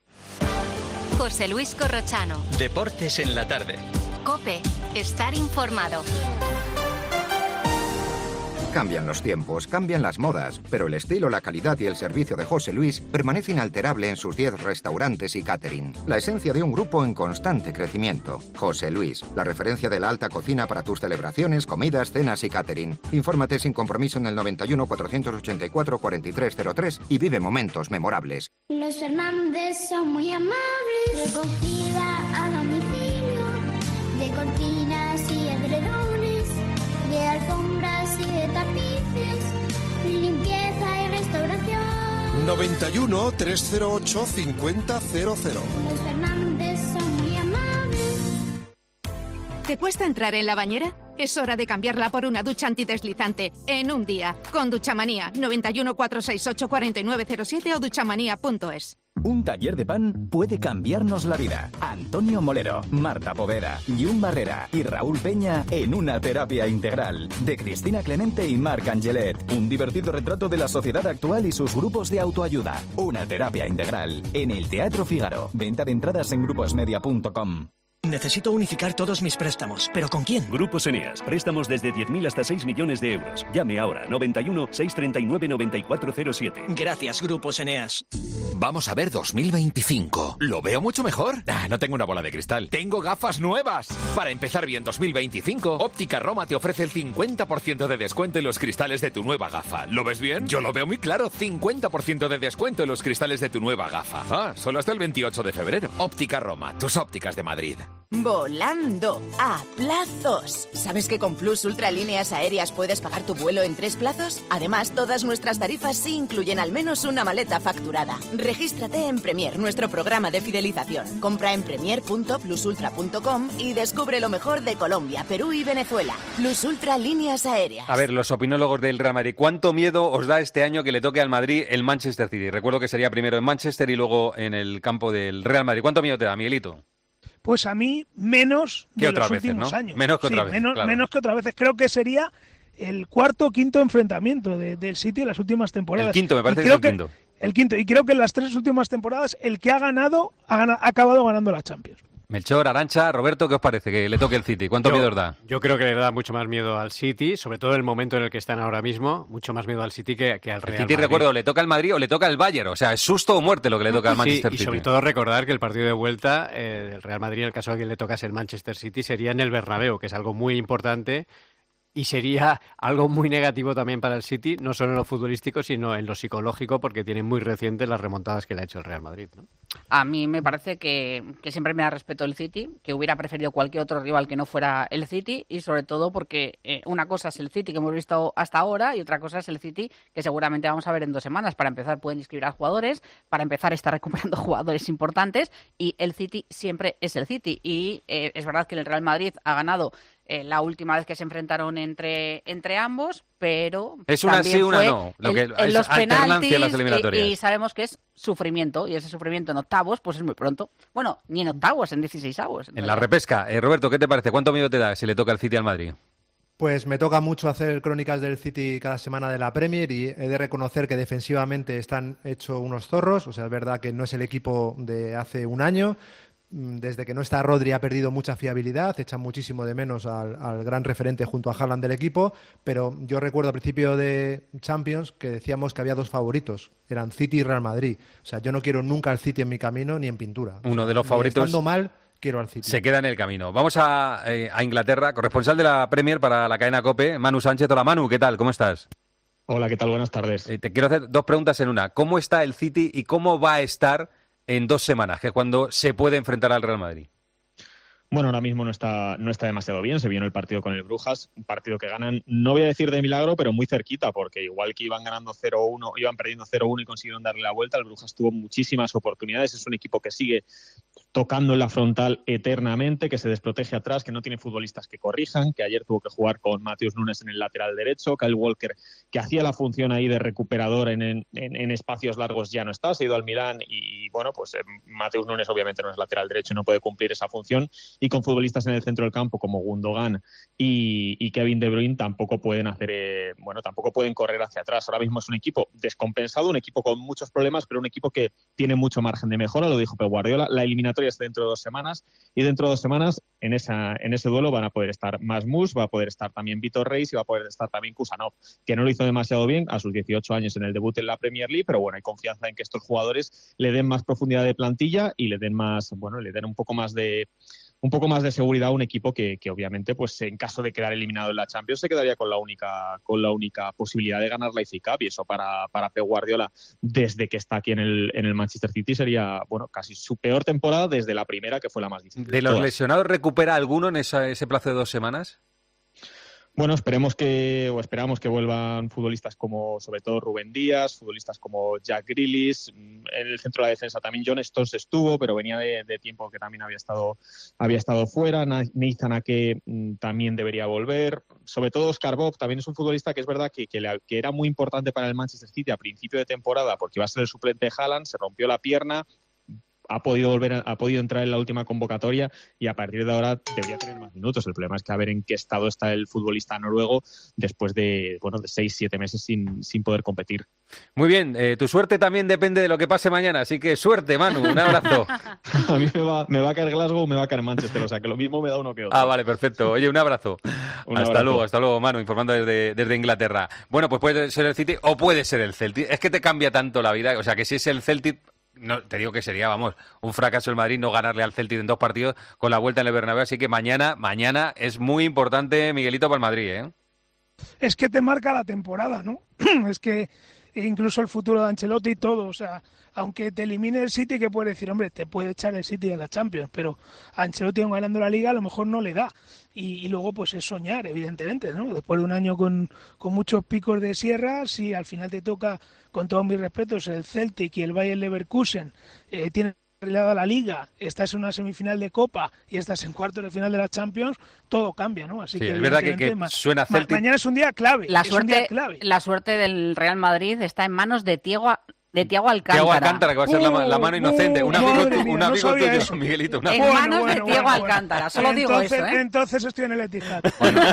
José Luis Corrochano. Deportes en la tarde. COPE. Estar informado. Cambian los tiempos, cambian las modas, pero el estilo, la calidad y el servicio de José Luis permanece inalterable en sus 10 restaurantes y catering. La esencia de un grupo en constante crecimiento. José Luis, la referencia de la alta cocina para tus celebraciones, comidas, cenas y catering. Infórmate sin compromiso en el 91 484 4303 y vive momentos memorables. Los Fernández son muy amables. Recogida a domicilio de cortinas y edredones, de alfombras y de tapices, limpieza y restauración. 91 308 5000. Los Fernández son muy amables. ¿Te cuesta entrar en la bañera? Es hora de cambiarla por una ducha antideslizante en un día. Con Duchamanía, 91 468 4907 o duchamanía.es. Un taller de pan puede cambiarnos la vida. Antonio Molero, Marta Poveda, Jun Barrera y Raúl Peña en una terapia integral. De Cristina Clemente y Marc Angelet. Un divertido retrato de la sociedad actual y sus grupos de autoayuda. Una terapia integral. En el Teatro Fígaro. Venta de entradas en gruposmedia.com. Necesito unificar todos mis préstamos, ¿pero con quién? Grupos Eneas. Préstamos desde 10.000 hasta 6 millones de euros. Llame ahora. 91 639 9407. Gracias, Grupos Eneas. Vamos a ver 2025. ¿Lo veo mucho mejor? No tengo una bola de cristal. Tengo gafas nuevas. Para empezar bien 2025, Óptica Roma te ofrece el 50% de descuento en los cristales de tu nueva gafa. ¿Lo ves bien? Yo lo veo muy claro. 50% de descuento en los cristales de tu nueva gafa. Solo hasta el 28 de febrero. Óptica Roma, tus ópticas de Madrid. Volando a plazos. ¿Sabes que con Plus Ultra Líneas Aéreas puedes pagar tu vuelo en 3 plazos? Además, todas nuestras tarifas sí incluyen al menos una maleta facturada. Regístrate en Premier, nuestro programa de fidelización. Compra en premier.plusultra.com y descubre lo mejor de Colombia, Perú y Venezuela. Plus Ultra Líneas Aéreas. A ver, los opinólogos del Real Madrid, ¿cuánto miedo os da este año que le toque al Madrid el Manchester City? Recuerdo que sería primero en Manchester y luego en el campo del Real Madrid. ¿Cuánto miedo te da, Miguelito? Pues a mí menos que de los veces, últimos ¿no? años. Menos que otra Sí, vez. Claro. menos que otras veces. Creo que sería el cuarto o quinto enfrentamiento del City en las últimas temporadas. El quinto, me parece que es el quinto. El quinto. Y creo que en las 3 últimas temporadas el que ha ganado ha acabado ganando la Champions. Melchor, Arantxa, Roberto, ¿qué os parece que le toque el City? ¿Cuánto miedo os da? Yo creo que le da mucho más miedo al City, sobre todo en el momento en el que están ahora mismo, mucho más miedo al City que al Real Madrid. El City, recuerdo, le toca al Madrid o le toca al Bayern, o sea, es susto o muerte lo que le toca al Manchester City. Y sobre todo recordar que el partido de vuelta del Real Madrid, en el caso de que le tocase el Manchester City, sería en el Bernabéu, que es algo muy importante. Y sería algo muy negativo también para el City, no solo en lo futbolístico, sino en lo psicológico, porque tiene muy recientes las remontadas que le ha hecho el Real Madrid, ¿no? A mí me parece que siempre me da respeto el City, que hubiera preferido cualquier otro rival que no fuera el City, y sobre todo porque una cosa es el City que hemos visto hasta ahora y otra cosa es el City que seguramente vamos a ver en 2 semanas. Para empezar, pueden inscribir a jugadores, para empezar, está recuperando jugadores importantes, y el City siempre es el City. Y es verdad que el Real Madrid ha ganado la última vez que se enfrentaron entre ambos, pero es una sí, una no. Lo que en los penaltis, las eliminatorias. Y sabemos que es sufrimiento, y ese sufrimiento en octavos pues es muy pronto. Bueno, ni en octavos, en 16avos. En la repesca. Roberto, ¿qué te parece? ¿Cuánto miedo te da si le toca el City al Madrid? Pues me toca mucho hacer crónicas del City cada semana de la Premier y he de reconocer que defensivamente están hechos unos zorros. O sea, es verdad que no es el equipo de hace un año. Desde que no está Rodri ha perdido mucha fiabilidad, echan muchísimo de menos al gran referente junto a Haaland del equipo, pero yo recuerdo al principio de Champions que decíamos que había 2 favoritos, eran City y Real Madrid. O sea, yo no quiero nunca al City en mi camino ni en pintura. Uno de los favoritos. Estando mal, quiero al City. Se queda en el camino. Vamos a Inglaterra, corresponsal de la Premier para la cadena COPE, Manu Sánchez. Hola Manu, ¿qué tal? ¿Cómo estás? Hola, ¿qué tal? Buenas tardes. Te quiero hacer 2 preguntas en una. ¿Cómo está el City y cómo va a estar en 2 semanas, que es cuando se puede enfrentar al Real Madrid? Bueno, ahora mismo no está demasiado bien. Se vio el partido con el Brujas, un partido que ganan, no voy a decir de milagro, pero muy cerquita, porque igual que iban ganando 0-1, iban perdiendo 0-1 y consiguieron darle la vuelta, el Brujas tuvo muchísimas oportunidades. Es un equipo que sigue tocando en la frontal eternamente, que se desprotege atrás, que no tiene futbolistas que corrijan, que ayer tuvo que jugar con Matheus Nunes en el lateral derecho, Kyle Walker, que hacía la función ahí de recuperador en espacios largos, ya no está, se ha ido al Milán y bueno, pues Matheus Nunes obviamente no es lateral derecho y no puede cumplir esa función, y con futbolistas en el centro del campo como Gundogan y Kevin De Bruyne tampoco pueden tampoco pueden correr hacia atrás. Ahora mismo es un equipo descompensado, un equipo con muchos problemas, pero un equipo que tiene mucho margen de mejora, lo dijo Pep Guardiola. La eliminatoria es dentro de 2 semanas y dentro de 2 semanas en ese duelo van a poder estar Masmus, va a poder estar también Vitor Reis y va a poder estar también Kusanov, que no lo hizo demasiado bien a sus 18 años en el debut en la Premier League, pero bueno, hay confianza en que estos jugadores le den más profundidad de plantilla y le den un poco más de seguridad a un equipo que obviamente, pues en caso de quedar eliminado en la Champions, se quedaría con la única posibilidad de ganar la FA Cup, y eso para Pep Guardiola, desde que está aquí en el Manchester City, sería casi su peor temporada desde la primera, que fue la más difícil. ¿De los lesionados recupera alguno en ese plazo de 2 semanas? Bueno, esperamos que vuelvan futbolistas como, sobre todo, Rubén Díaz, futbolistas como Jack Grealish, en el centro de la defensa. También John Stones estuvo, pero venía de tiempo que también había estado fuera. Nathan Ake también debería volver. Sobre todo Oscar Bob también es un futbolista que es verdad que era muy importante para el Manchester City a principio de temporada porque iba a ser el suplente de Haaland, se rompió la pierna. Ha podido entrar en la última convocatoria y a partir de ahora debería tener más minutos. El problema es que a ver en qué estado está el futbolista noruego después de 6-7 meses sin poder competir. Muy bien, tu suerte también depende de lo que pase mañana, así que suerte, Manu, un abrazo. A mí me va a caer Glasgow, me va a caer Manchester, o sea que lo mismo me da uno que otro. Vale, perfecto. Oye, un abrazo. Hasta luego, Manu, informando desde Inglaterra. Bueno, pues puede ser el City o puede ser el Celtic. Es que te cambia tanto la vida, o sea que si es el Celtic... No, te digo que sería, un fracaso el Madrid no ganarle al Celtic en 2 partidos con la vuelta en el Bernabéu, así que mañana es muy importante, Miguelito, para el Madrid, ¿eh? Es que te marca la temporada, ¿no? Es que incluso el futuro de Ancelotti y todo, o sea, aunque te elimine el City, que puede decir, hombre, te puede echar el City a la Champions, pero a Ancelotti aún ganando la Liga a lo mejor no le da. Y luego pues es soñar, evidentemente, ¿no? Después de un año con muchos picos de sierra, si al final te toca, con todos mis respetos, el Celtic y el Bayer Leverkusen, tienen arreglada la Liga, estás en una semifinal de Copa y estás en cuartos de final de la Champions, todo cambia, ¿no? Así sí, que es verdad que suena Celtic. Mañana es un día clave. La suerte del Real Madrid está en manos de Thiago Alcántara. Thiago Alcántara, que va a ser la mano inocente. Un amigo tuyo, eso. Miguelito. En manos de Thiago Alcántara, solo digo eso, ¿eh? Entonces estoy en el Etihad.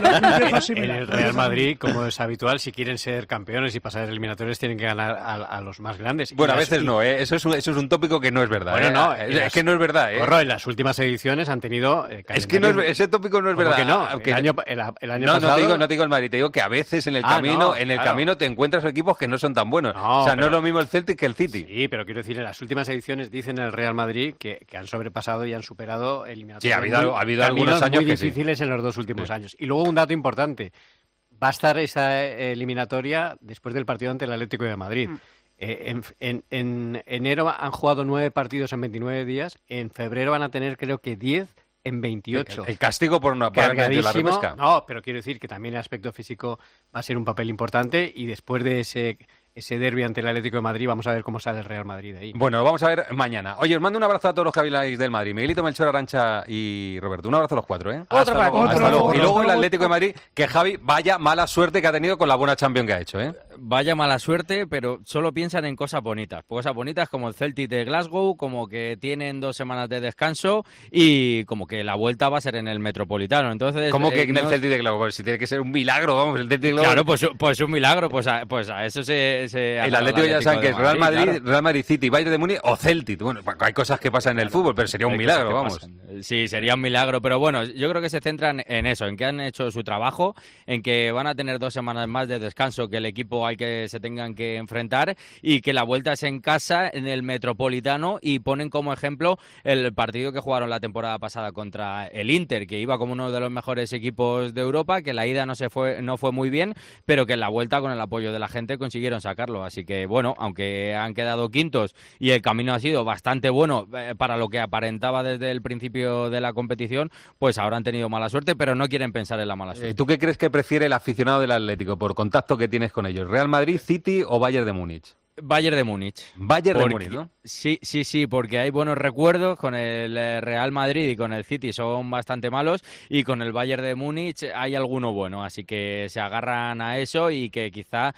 En el Real Madrid, como es habitual, si quieren ser campeones y pasar eliminatorios, tienen que ganar a los más grandes. Bueno, a veces no, ¿eh? Eso es un tópico que no es verdad. Bueno, no. Es que no es verdad, ¿eh? Corro, en las últimas ediciones han tenido... es que ese tópico no es verdad. Que no, el año pasado... No te digo el Madrid, te digo que a veces en el camino te encuentras equipos que no son tan buenos. No es lo mismo el Celtic que el City. Sí, pero quiero decir, en las últimas ediciones dicen el Real Madrid que han sobrepasado y han superado eliminatorias. Sí, ha habido algunos años muy difíciles en los 2 últimos años. Y luego un dato importante, va a estar esa eliminatoria después del partido ante el Atlético de Madrid. En enero han jugado 9 partidos en 29 días, en febrero van a tener creo que 10 en 28. El castigo por una la repesca. No, pero quiero decir que también el aspecto físico va a ser un papel importante y después de ese derbi ante el Atlético de Madrid, vamos a ver cómo sale el Real Madrid ahí. Bueno, vamos a ver mañana. Oye, os mando un abrazo a todos los que habláis del Madrid. Miguelito, Melchor, Arantxa y Roberto. Un abrazo a los 4, ¿eh? Hasta luego. Y luego el Atlético de Madrid, que Javi, vaya mala suerte que ha tenido con la buena Champions que ha hecho, ¿eh? Vaya mala suerte, pero solo piensan en cosas bonitas. Cosas bonitas como el Celtic de Glasgow, como que tienen 2 semanas de descanso y como que la vuelta va a ser en el Metropolitano. Entonces, ¿cómo que en el Celtic de Glasgow? Pues si tiene que ser un milagro, vamos, el Celtic de Glasgow. Claro, pues un milagro, pues a eso se el Atlético ya saben que es Real Madrid, City, Bayern de Múnich o Celtic. Bueno, hay cosas que pasan en el fútbol, pero sería un milagro, vamos. Sí, sería un milagro, pero bueno, yo creo que se centran en eso, en que han hecho su trabajo, en que van a tener 2 semanas más de descanso que el equipo al que se tengan que enfrentar y que la vuelta es en casa, en el Metropolitano, y ponen como ejemplo el partido que jugaron la temporada pasada contra el Inter, que iba como uno de los mejores equipos de Europa, que la ida no fue muy bien, pero que en la vuelta con el apoyo de la gente consiguieron sacarlo, así que bueno, aunque han quedado quintos y el camino ha sido bastante bueno para lo que aparentaba desde el principio de la competición, pues ahora han tenido mala suerte, pero no quieren pensar en la mala suerte. ¿Tú qué crees que prefiere el aficionado del Atlético por contacto que tienes con ellos? ¿Real Madrid, City o Bayern de Múnich? Bayern de Múnich. Bayern de Múnich, ¿no? Sí, porque hay buenos recuerdos con el Real Madrid y con el City, son bastante malos, y con el Bayern de Múnich hay alguno bueno, así que se agarran a eso y que quizá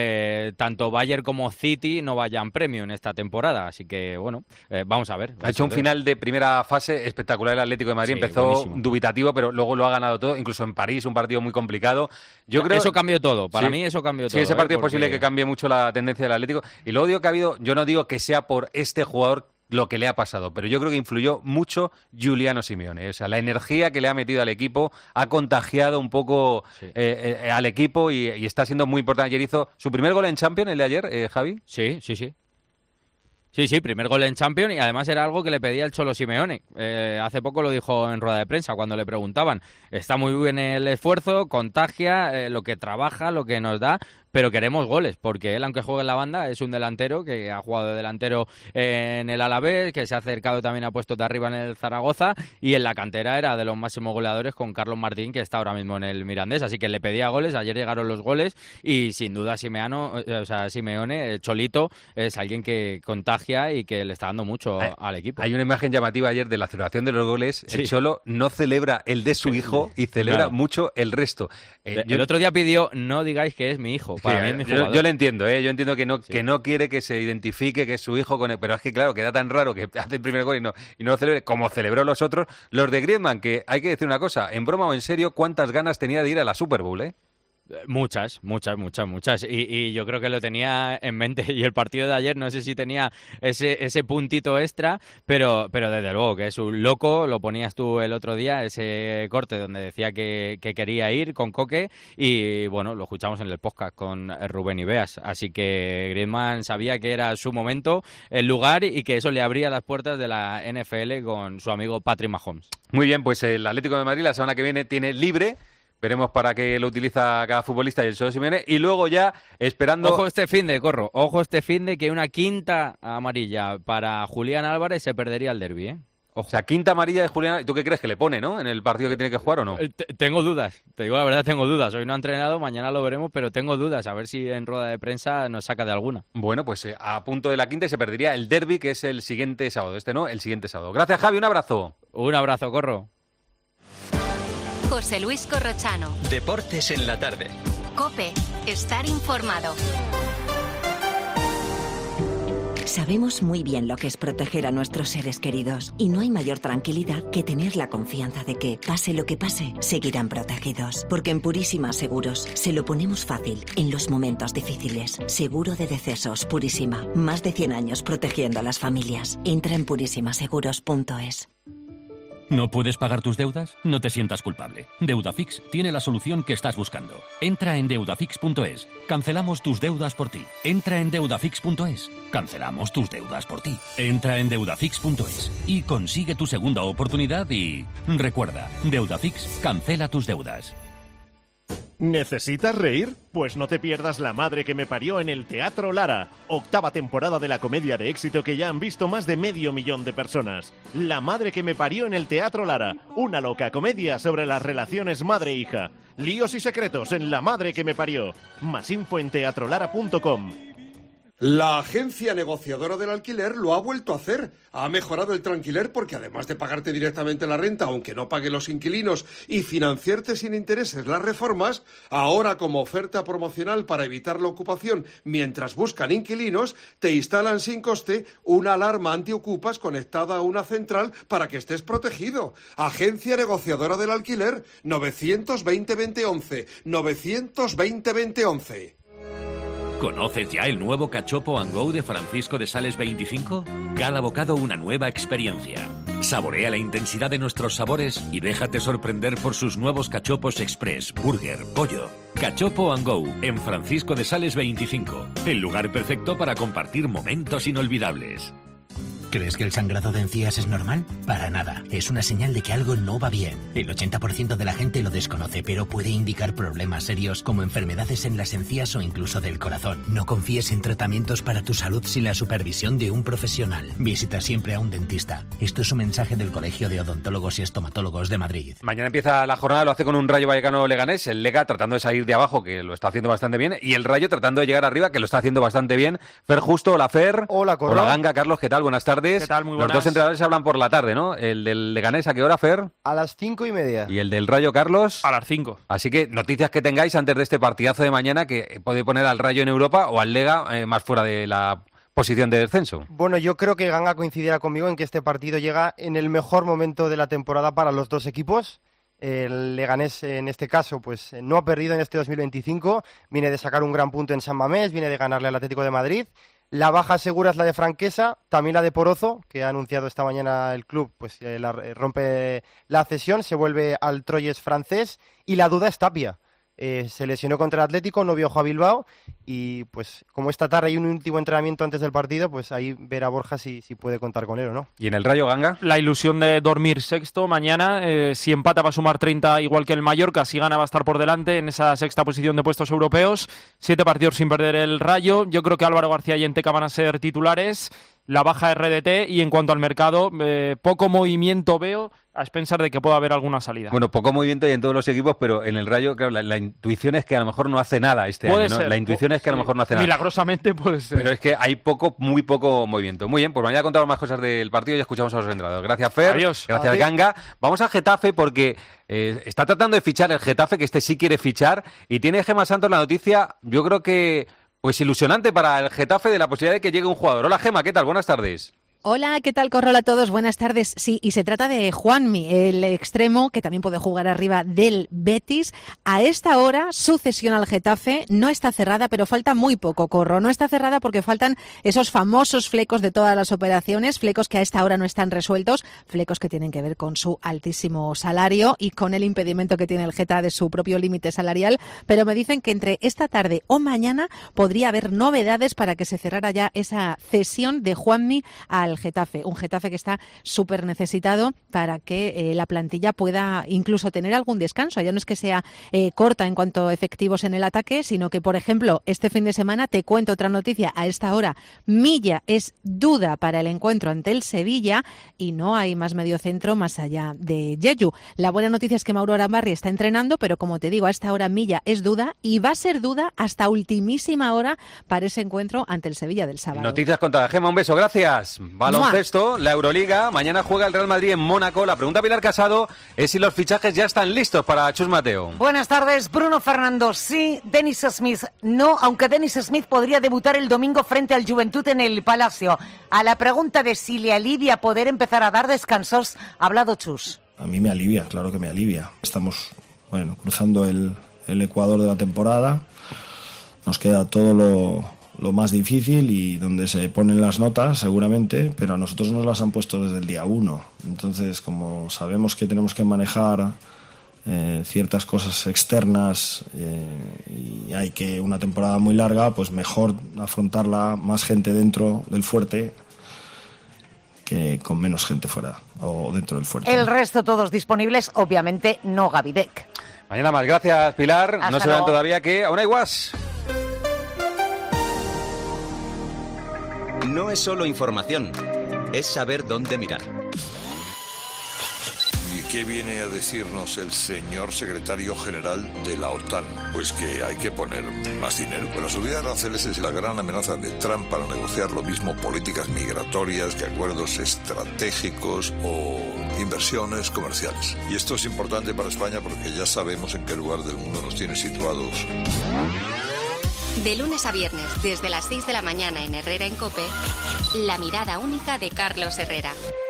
tanto Bayern como City no vayan premio en esta temporada, así que bueno, vamos a ver. Ha hecho un final de primera fase espectacular el Atlético de Madrid, sí, empezó buenísimo, dubitativo, pero luego lo ha ganado todo, incluso en París, un partido muy complicado. Yo creo eso cambió todo, para mí eso cambió todo. Sí, ese partido es posible que cambie mucho la tendencia del Atlético. Y luego digo que ha habido, yo no digo que sea por este jugador lo que le ha pasado, pero yo creo que influyó mucho Giuliano Simeone. O sea, la energía que le ha metido al equipo ha contagiado un poco al equipo y está siendo muy importante. Ayer hizo su primer gol en Champions, el de ayer, Javi. Sí. Sí, primer gol en Champions, y además era algo que le pedía el Cholo Simeone. Hace poco lo dijo en rueda de prensa cuando le preguntaban. Está muy bien el esfuerzo, contagia, lo que trabaja, lo que nos da, pero queremos goles, porque él, aunque juegue en la banda, es un delantero que ha jugado de delantero en el Alavés, que se ha acercado también a puestos de arriba en el Zaragoza, y en la cantera era de los máximos goleadores con Carlos Martín, que está ahora mismo en el Mirandés, así que le pedía goles. Ayer llegaron los goles y sin duda Simeone, Cholito, es alguien que contagia y que le está dando mucho al equipo. Hay una imagen llamativa ayer de la celebración de los goles. Sí. El Cholo no celebra el de su hijo y celebra mucho el resto. El otro día pidió, no digáis que es mi hijo. Para mí es mi jugador. Yo lo entiendo, yo entiendo que no quiere que se identifique que es su hijo con él, pero es que claro, queda tan raro que hace el primer gol y no lo celebre como celebró los otros. Los de Griezmann, que hay que decir una cosa, en broma o en serio, ¿cuántas ganas tenía de ir a la Super Bowl, Muchas. Y yo creo que lo tenía en mente. Y el partido de ayer, no sé si tenía ese puntito extra, pero desde luego que es un loco. Lo ponías tú el otro día, ese corte donde decía que quería ir con Coque. Y bueno, lo escuchamos en el podcast con Rubén Ibeas. Así que Griezmann sabía que era su momento, el lugar, y que eso le abría las puertas de la NFL con su amigo Patrick Mahomes. Muy bien, pues el Atlético de Madrid la semana que viene tiene libre. Veremos para qué lo utiliza cada futbolista y el Cholo Simeone. Y luego ya esperando... Ojo este finde, Corro. Ojo este finde, que una quinta amarilla para Julián Álvarez se perdería el derbi, Ojo. O sea, quinta amarilla de Julián... ¿Y tú qué crees que le pone, en el partido que tiene que jugar o no? Tengo dudas. Te digo la verdad, tengo dudas. Hoy no ha entrenado, mañana lo veremos, pero tengo dudas. A ver si en rueda de prensa nos saca de alguna. Bueno, pues a punto de la quinta y se perdería el derbi, que es el siguiente sábado. El siguiente sábado. Gracias, Javi. Un abrazo. Un abrazo, Corro. José Luis Corrochano. Deportes en la tarde. COPE. Estar informado. Sabemos muy bien lo que es proteger a nuestros seres queridos y no hay mayor tranquilidad que tener la confianza de que, pase lo que pase, seguirán protegidos. Porque en Purísima Seguros se lo ponemos fácil en los momentos difíciles. Seguro de decesos Purísima. Más de 100 años protegiendo a las familias. Entra en purísimaseguros.es. ¿No puedes pagar tus deudas? No te sientas culpable. Deudafix tiene la solución que estás buscando. Entra en deudafix.es. Cancelamos tus deudas por ti. Entra en deudafix.es. Cancelamos tus deudas por ti. Entra en deudafix.es y consigue tu segunda oportunidad y... Recuerda, Deudafix cancela tus deudas. ¿Necesitas reír? Pues no te pierdas La madre que me parió en el Teatro Lara, 8ª temporada de la comedia de éxito que ya han visto más de 500.000 de personas. La madre que me parió en el Teatro Lara, una loca comedia sobre las relaciones madre-hija. Líos y secretos en La madre que me parió. Más info en teatrolara.com. La agencia negociadora del alquiler lo ha vuelto a hacer. Ha mejorado el tranquiler porque además de pagarte directamente la renta, aunque no paguen los inquilinos, y financiarte sin intereses las reformas, ahora como oferta promocional para evitar la ocupación mientras buscan inquilinos, te instalan sin coste una alarma antiocupas conectada a una central para que estés protegido. Agencia negociadora del alquiler, 920-2011, 920-2011. ¿Conoces ya el nuevo Cachopo & Go de Francisco de Sales 25? Cada bocado una nueva experiencia. Saborea la intensidad de nuestros sabores y déjate sorprender por sus nuevos cachopos express, burger, pollo. Cachopo & Go en Francisco de Sales 25. El lugar perfecto para compartir momentos inolvidables. ¿Crees que el sangrado de encías es normal? Para nada. Es una señal de que algo no va bien. El 80% de la gente lo desconoce, pero puede indicar problemas serios como enfermedades en las encías o incluso del corazón. No confíes en tratamientos para tu salud sin la supervisión de un profesional. Visita siempre a un dentista. Esto es un mensaje del Colegio de Odontólogos y Estomatólogos de Madrid. Mañana empieza la jornada, lo hace con un Rayo Vallecano Leganés, el Lega tratando de salir de abajo, que lo está haciendo bastante bien, y el Rayo tratando de llegar arriba, que lo está haciendo bastante bien. Fer Justo, hola Fer. Hola, Corro. Hola Ganga, Carlos, ¿qué tal? Buenas tardes. ¿Qué tal? Muy buenas. Los dos entrenadores hablan por la tarde, ¿no? El del Leganés, ¿a qué hora, Fer? A las 5:30. ¿Y el del Rayo, Carlos? A las 5. Así que noticias que tengáis antes de este partidazo de mañana que puede poner al Rayo en Europa o al Lega más fuera de la posición de descenso. Bueno, yo creo que Ganga coincidirá conmigo en que este partido llega en el mejor momento de la temporada para los dos equipos. El Leganés, en este caso, pues no ha perdido en este 2025. Viene de sacar un gran punto en San Mamés, viene de ganarle al Atlético de Madrid. La baja segura es la de Franquesa, también la de Porozo, que ha anunciado esta mañana el club, pues rompe la cesión, se vuelve al Troyes francés, y la duda es Tapia. se lesionó contra el Atlético, no viajó a Bilbao y pues como esta tarde hay un último entrenamiento antes del partido, pues ahí ver a Borja si puede contar con él o no. ¿Y en el Rayo Ganga? La ilusión de dormir sexto mañana, si empata va a sumar 30 igual que el Mallorca, si gana va a estar por delante en esa sexta posición de puestos europeos, 7 partidos sin perder el Rayo, yo creo que Álvaro García y Enteca van a ser titulares, la baja RDT y en cuanto al mercado, poco movimiento veo, a expensas de que pueda haber alguna salida. Bueno, poco movimiento hay en todos los equipos, pero en el Rayo, claro, la intuición es que a lo mejor no hace nada este año, ¿no? La intuición es que a lo mejor no hace nada. Milagrosamente puede ser. Pero es que hay muy poco movimiento. Muy bien, pues mañana contamos más cosas del partido y escuchamos a los entrenadores. Gracias, Fer. Adiós. Gracias, Ganga. Vamos a Getafe porque está tratando de fichar el Getafe, que este sí quiere fichar, y tiene Gemma Santos la noticia, yo creo que pues ilusionante para el Getafe de la posibilidad de que llegue un jugador. Hola, Gemma, ¿qué tal? Buenas tardes. Hola, ¿qué tal? Corrola a todos, buenas tardes. Sí, y se trata de Juanmi, el extremo que también puede jugar arriba del Betis. A esta hora, su cesión al Getafe no está cerrada, pero falta muy poco, Corro. No está cerrada porque faltan esos famosos flecos de todas las operaciones, flecos que a esta hora no están resueltos, flecos que tienen que ver con su altísimo salario y con el impedimento que tiene el Geta de su propio límite salarial. Pero me dicen que entre esta tarde o mañana podría haber novedades para que se cerrara ya esa cesión de Juanmi al Getafe, un Getafe que está súper necesitado para que la plantilla pueda incluso tener algún descanso. Ya no es que sea corta en cuanto a efectivos en el ataque, sino que, por ejemplo, este fin de semana, te cuento otra noticia, a esta hora, Milla es duda para el encuentro ante el Sevilla y no hay más mediocentro más allá de Yeyu. La buena noticia es que Mauro Arambarri está entrenando, pero como te digo, a esta hora Milla es duda y va a ser duda hasta ultimísima hora para ese encuentro ante el Sevilla del sábado. Noticias contra Gemma, un beso, gracias. Baloncesto, la Euroliga, mañana juega el Real Madrid en Mónaco. La pregunta, Pilar Casado, es si los fichajes ya están listos para Chus Mateo. Buenas tardes, Bruno Fernando, sí, Dennis Smith no, aunque Dennis Smith podría debutar el domingo frente al Juventud en el Palacio. A la pregunta de si le alivia poder empezar a dar descansos, ha hablado Chus. A mí me alivia, claro que me alivia. Estamos, cruzando el ecuador de la temporada. Nos queda todo lo más difícil y donde se ponen las notas seguramente, pero a nosotros nos las han puesto desde el día 1. Entonces, como sabemos que tenemos que manejar ciertas cosas externas y hay que una temporada muy larga, pues mejor afrontarla más gente dentro del fuerte que con menos gente fuera o dentro del fuerte. El resto todos disponibles, obviamente no Gavidec. Mañana más, gracias Pilar. Hasta no se vean luego. todavía que aún hay guas. No es solo información, es saber dónde mirar. ¿Y qué viene a decirnos el señor secretario general de la OTAN? Pues que hay que poner más dinero. Pues la subida de aranceles es la gran amenaza de Trump para negociar lo mismo políticas migratorias que acuerdos estratégicos o inversiones comerciales. Y esto es importante para España porque ya sabemos en qué lugar del mundo nos tiene situados. De lunes a viernes, desde las 6 de la mañana en Herrera en COPE, la mirada única de Carlos Herrera.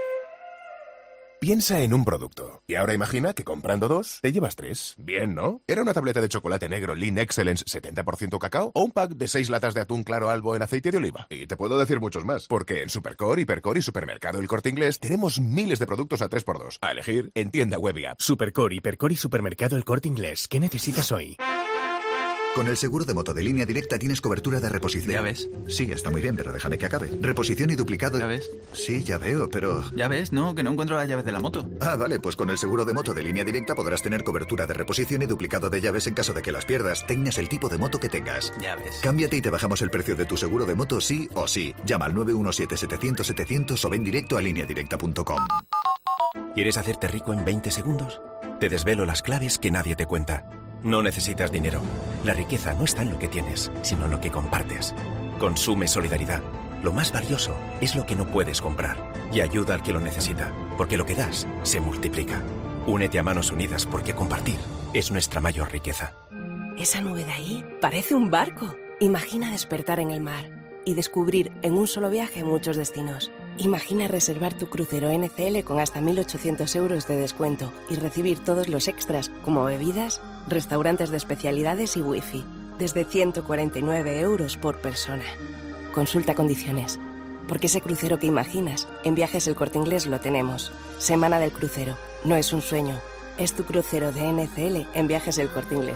Piensa en un producto. Y ahora imagina que comprando 2, te llevas 3. Bien, ¿no? ¿Era una tableta de chocolate negro Lean Excellence 70% cacao? ¿O un pack de 6 latas de atún claro albo en aceite de oliva? Y te puedo decir muchos más. Porque en Supercore, Hipercore y Supermercado El Corte Inglés tenemos miles de productos a 3x2. A elegir en tienda web y app. Supercore, Hipercore y Supermercado El Corte Inglés. ¿Qué necesitas hoy? Con el seguro de moto de Línea Directa tienes cobertura de reposición. ¿Ya ves? Sí, está muy bien, pero déjame que acabe. Reposición y duplicado. ¿Ya ves? Sí, ya veo, pero... ¿Ya ves? No, que no encuentro las llaves de la moto. Ah, vale, pues con el seguro de moto de Línea Directa podrás tener cobertura de reposición y duplicado de llaves en caso de que las pierdas, tengas el tipo de moto que tengas. Ya ves. Cámbiate y te bajamos el precio de tu seguro de moto sí o sí. Llama al 917-700-700 o ven directo a lineadirecta.com. ¿Quieres hacerte rico en 20 segundos? Te desvelo las claves que nadie te cuenta. No necesitas dinero. La riqueza no está en lo que tienes, sino en lo que compartes. Consume solidaridad. Lo más valioso es lo que no puedes comprar. Y ayuda al que lo necesita, porque lo que das se multiplica. Únete a Manos Unidas porque compartir es nuestra mayor riqueza. Esa nube de ahí parece un barco. Imagina despertar en el mar y descubrir en un solo viaje muchos destinos. Imagina reservar tu crucero NCL con hasta 1.800 euros de descuento y recibir todos los extras, como bebidas, restaurantes de especialidades y wifi, desde 149 euros por persona. Consulta condiciones, porque ese crucero que imaginas, en Viajes El Corte Inglés lo tenemos. Semana del crucero, no es un sueño, es tu crucero de NCL en Viajes El Corte Inglés.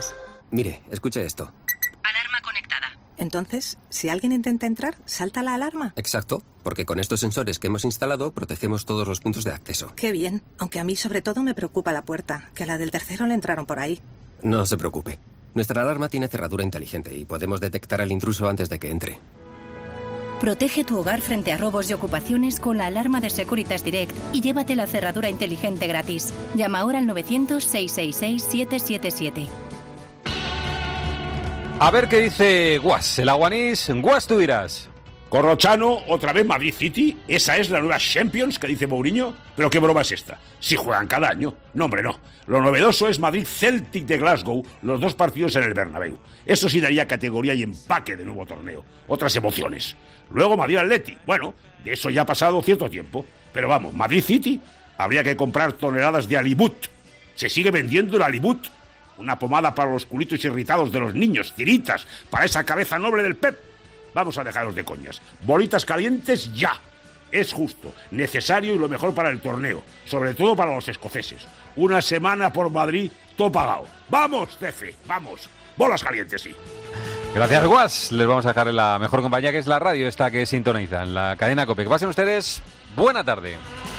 Mire, escuche esto. Alarma conectada. Entonces, si alguien intenta entrar, ¿salta la alarma? Exacto, porque con estos sensores que hemos instalado protegemos todos los puntos de acceso. Qué bien, aunque a mí sobre todo me preocupa la puerta, que a la del tercero le entraron por ahí. No se preocupe. Nuestra alarma tiene cerradura inteligente y podemos detectar al intruso antes de que entre. Protege tu hogar frente a robos y ocupaciones con la alarma de Securitas Direct y llévate la cerradura inteligente gratis. Llama ahora al 900-666-777. A ver qué dice Guas, el aguanís. Guas, tú dirás. Corrochano, otra vez Madrid City. ¿Esa es la nueva Champions que dice Mourinho? ¿Pero qué broma es esta? Si juegan cada año. No, hombre, no. Lo novedoso es Madrid Celtic de Glasgow, los 2 partidos en el Bernabéu. Eso sí daría categoría y empaque de nuevo torneo. Otras emociones. Luego Madrid Atleti. Bueno, de eso ya ha pasado cierto tiempo. Pero vamos, Madrid City, habría que comprar toneladas de Alibut. Se sigue vendiendo el Alibut. Una pomada para los culitos irritados de los niños, tiritas, para esa cabeza noble del Pep. Vamos a dejaros de coñas. Bolitas calientes ya. Es justo, necesario y lo mejor para el torneo. Sobre todo para los escoceses. Una semana por Madrid, todo pagado. ¡Vamos, Cefe! ¡Vamos! Bolas calientes, sí. Gracias, Guas. Les vamos a dejar en la mejor compañía, que es la radio esta que sintonizan, la cadena COPE. Que pasen ustedes buena tarde.